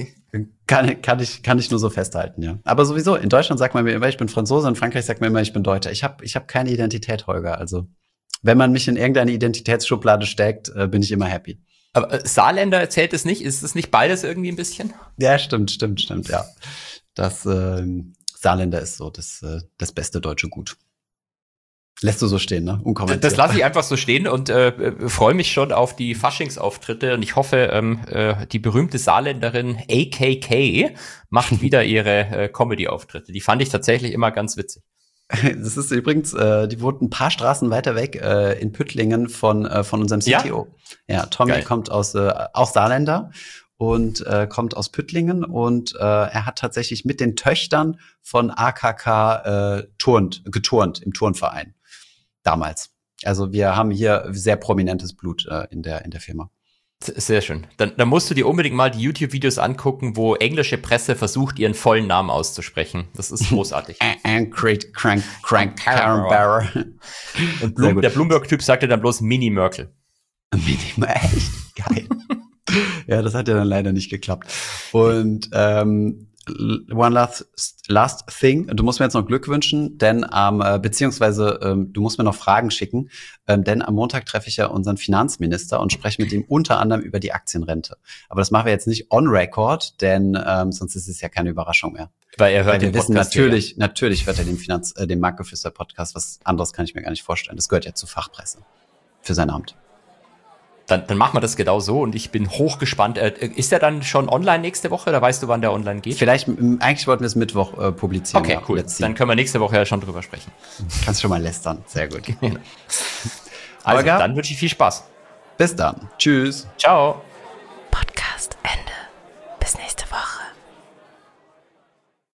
nur so festhalten, ja. Aber sowieso, in Deutschland sagt man mir immer, ich bin Franzose, in Frankreich sagt man immer, ich bin Deutscher. Ich hab keine Identität, Holger. Also wenn man mich in irgendeine Identitätsschublade steckt, bin ich immer happy. Aber Saarländer erzählt es nicht? Ist es nicht beides irgendwie ein bisschen? Ja, stimmt, ja. Das Saarländer ist so das beste deutsche Gut. Lässt du so stehen, ne? Unkommentiert. Das lasse ich einfach so stehen und freue mich schon auf die Faschingsauftritte und ich hoffe, die berühmte Saarländerin AKK macht wieder ihre Comedy-Auftritte. Die fand ich tatsächlich immer ganz witzig. Das ist übrigens, die wohnt ein paar Straßen weiter weg, in Püttlingen von unserem CTO. Ja, Tommy Geil. kommt auch Saarländer und kommt aus Püttlingen und er hat tatsächlich mit den Töchtern von AKK geturnt im Turnverein. Damals. Also wir haben hier sehr prominentes Blut in der Firma. Sehr schön. Dann musst du dir unbedingt mal die YouTube-Videos angucken, wo englische Presse versucht, ihren vollen Namen auszusprechen. Das ist großartig. Crank Karrenbauer. Und der Bloomberg-Typ sagte dann bloß Mini Merkel. Mini, echt geil. Ja, das hat ja dann leider nicht geklappt. Und one last thing, du musst mir jetzt noch Glück wünschen, denn du musst mir noch Fragen schicken, denn am Montag treffe ich ja unseren Finanzminister und spreche mit ihm unter anderem über die Aktienrente. Aber das machen wir jetzt nicht on record, denn sonst ist es ja keine Überraschung mehr. Weil er hört wir den wissen Podcast natürlich hört er den Marktgeflüster-Podcast, was anderes kann ich mir gar nicht vorstellen. Das gehört ja zur Fachpresse für sein Amt. Dann machen wir das genau so und ich bin hochgespannt. Ist der dann schon online nächste Woche oder weißt du, wann der online geht? Eigentlich wollten wir es Mittwoch publizieren. Okay, cool. Dann können wir nächste Woche ja schon drüber sprechen. Kannst schon mal lästern. Sehr gut. Also, dann wünsche ich viel Spaß. Bis dann. Tschüss. Ciao.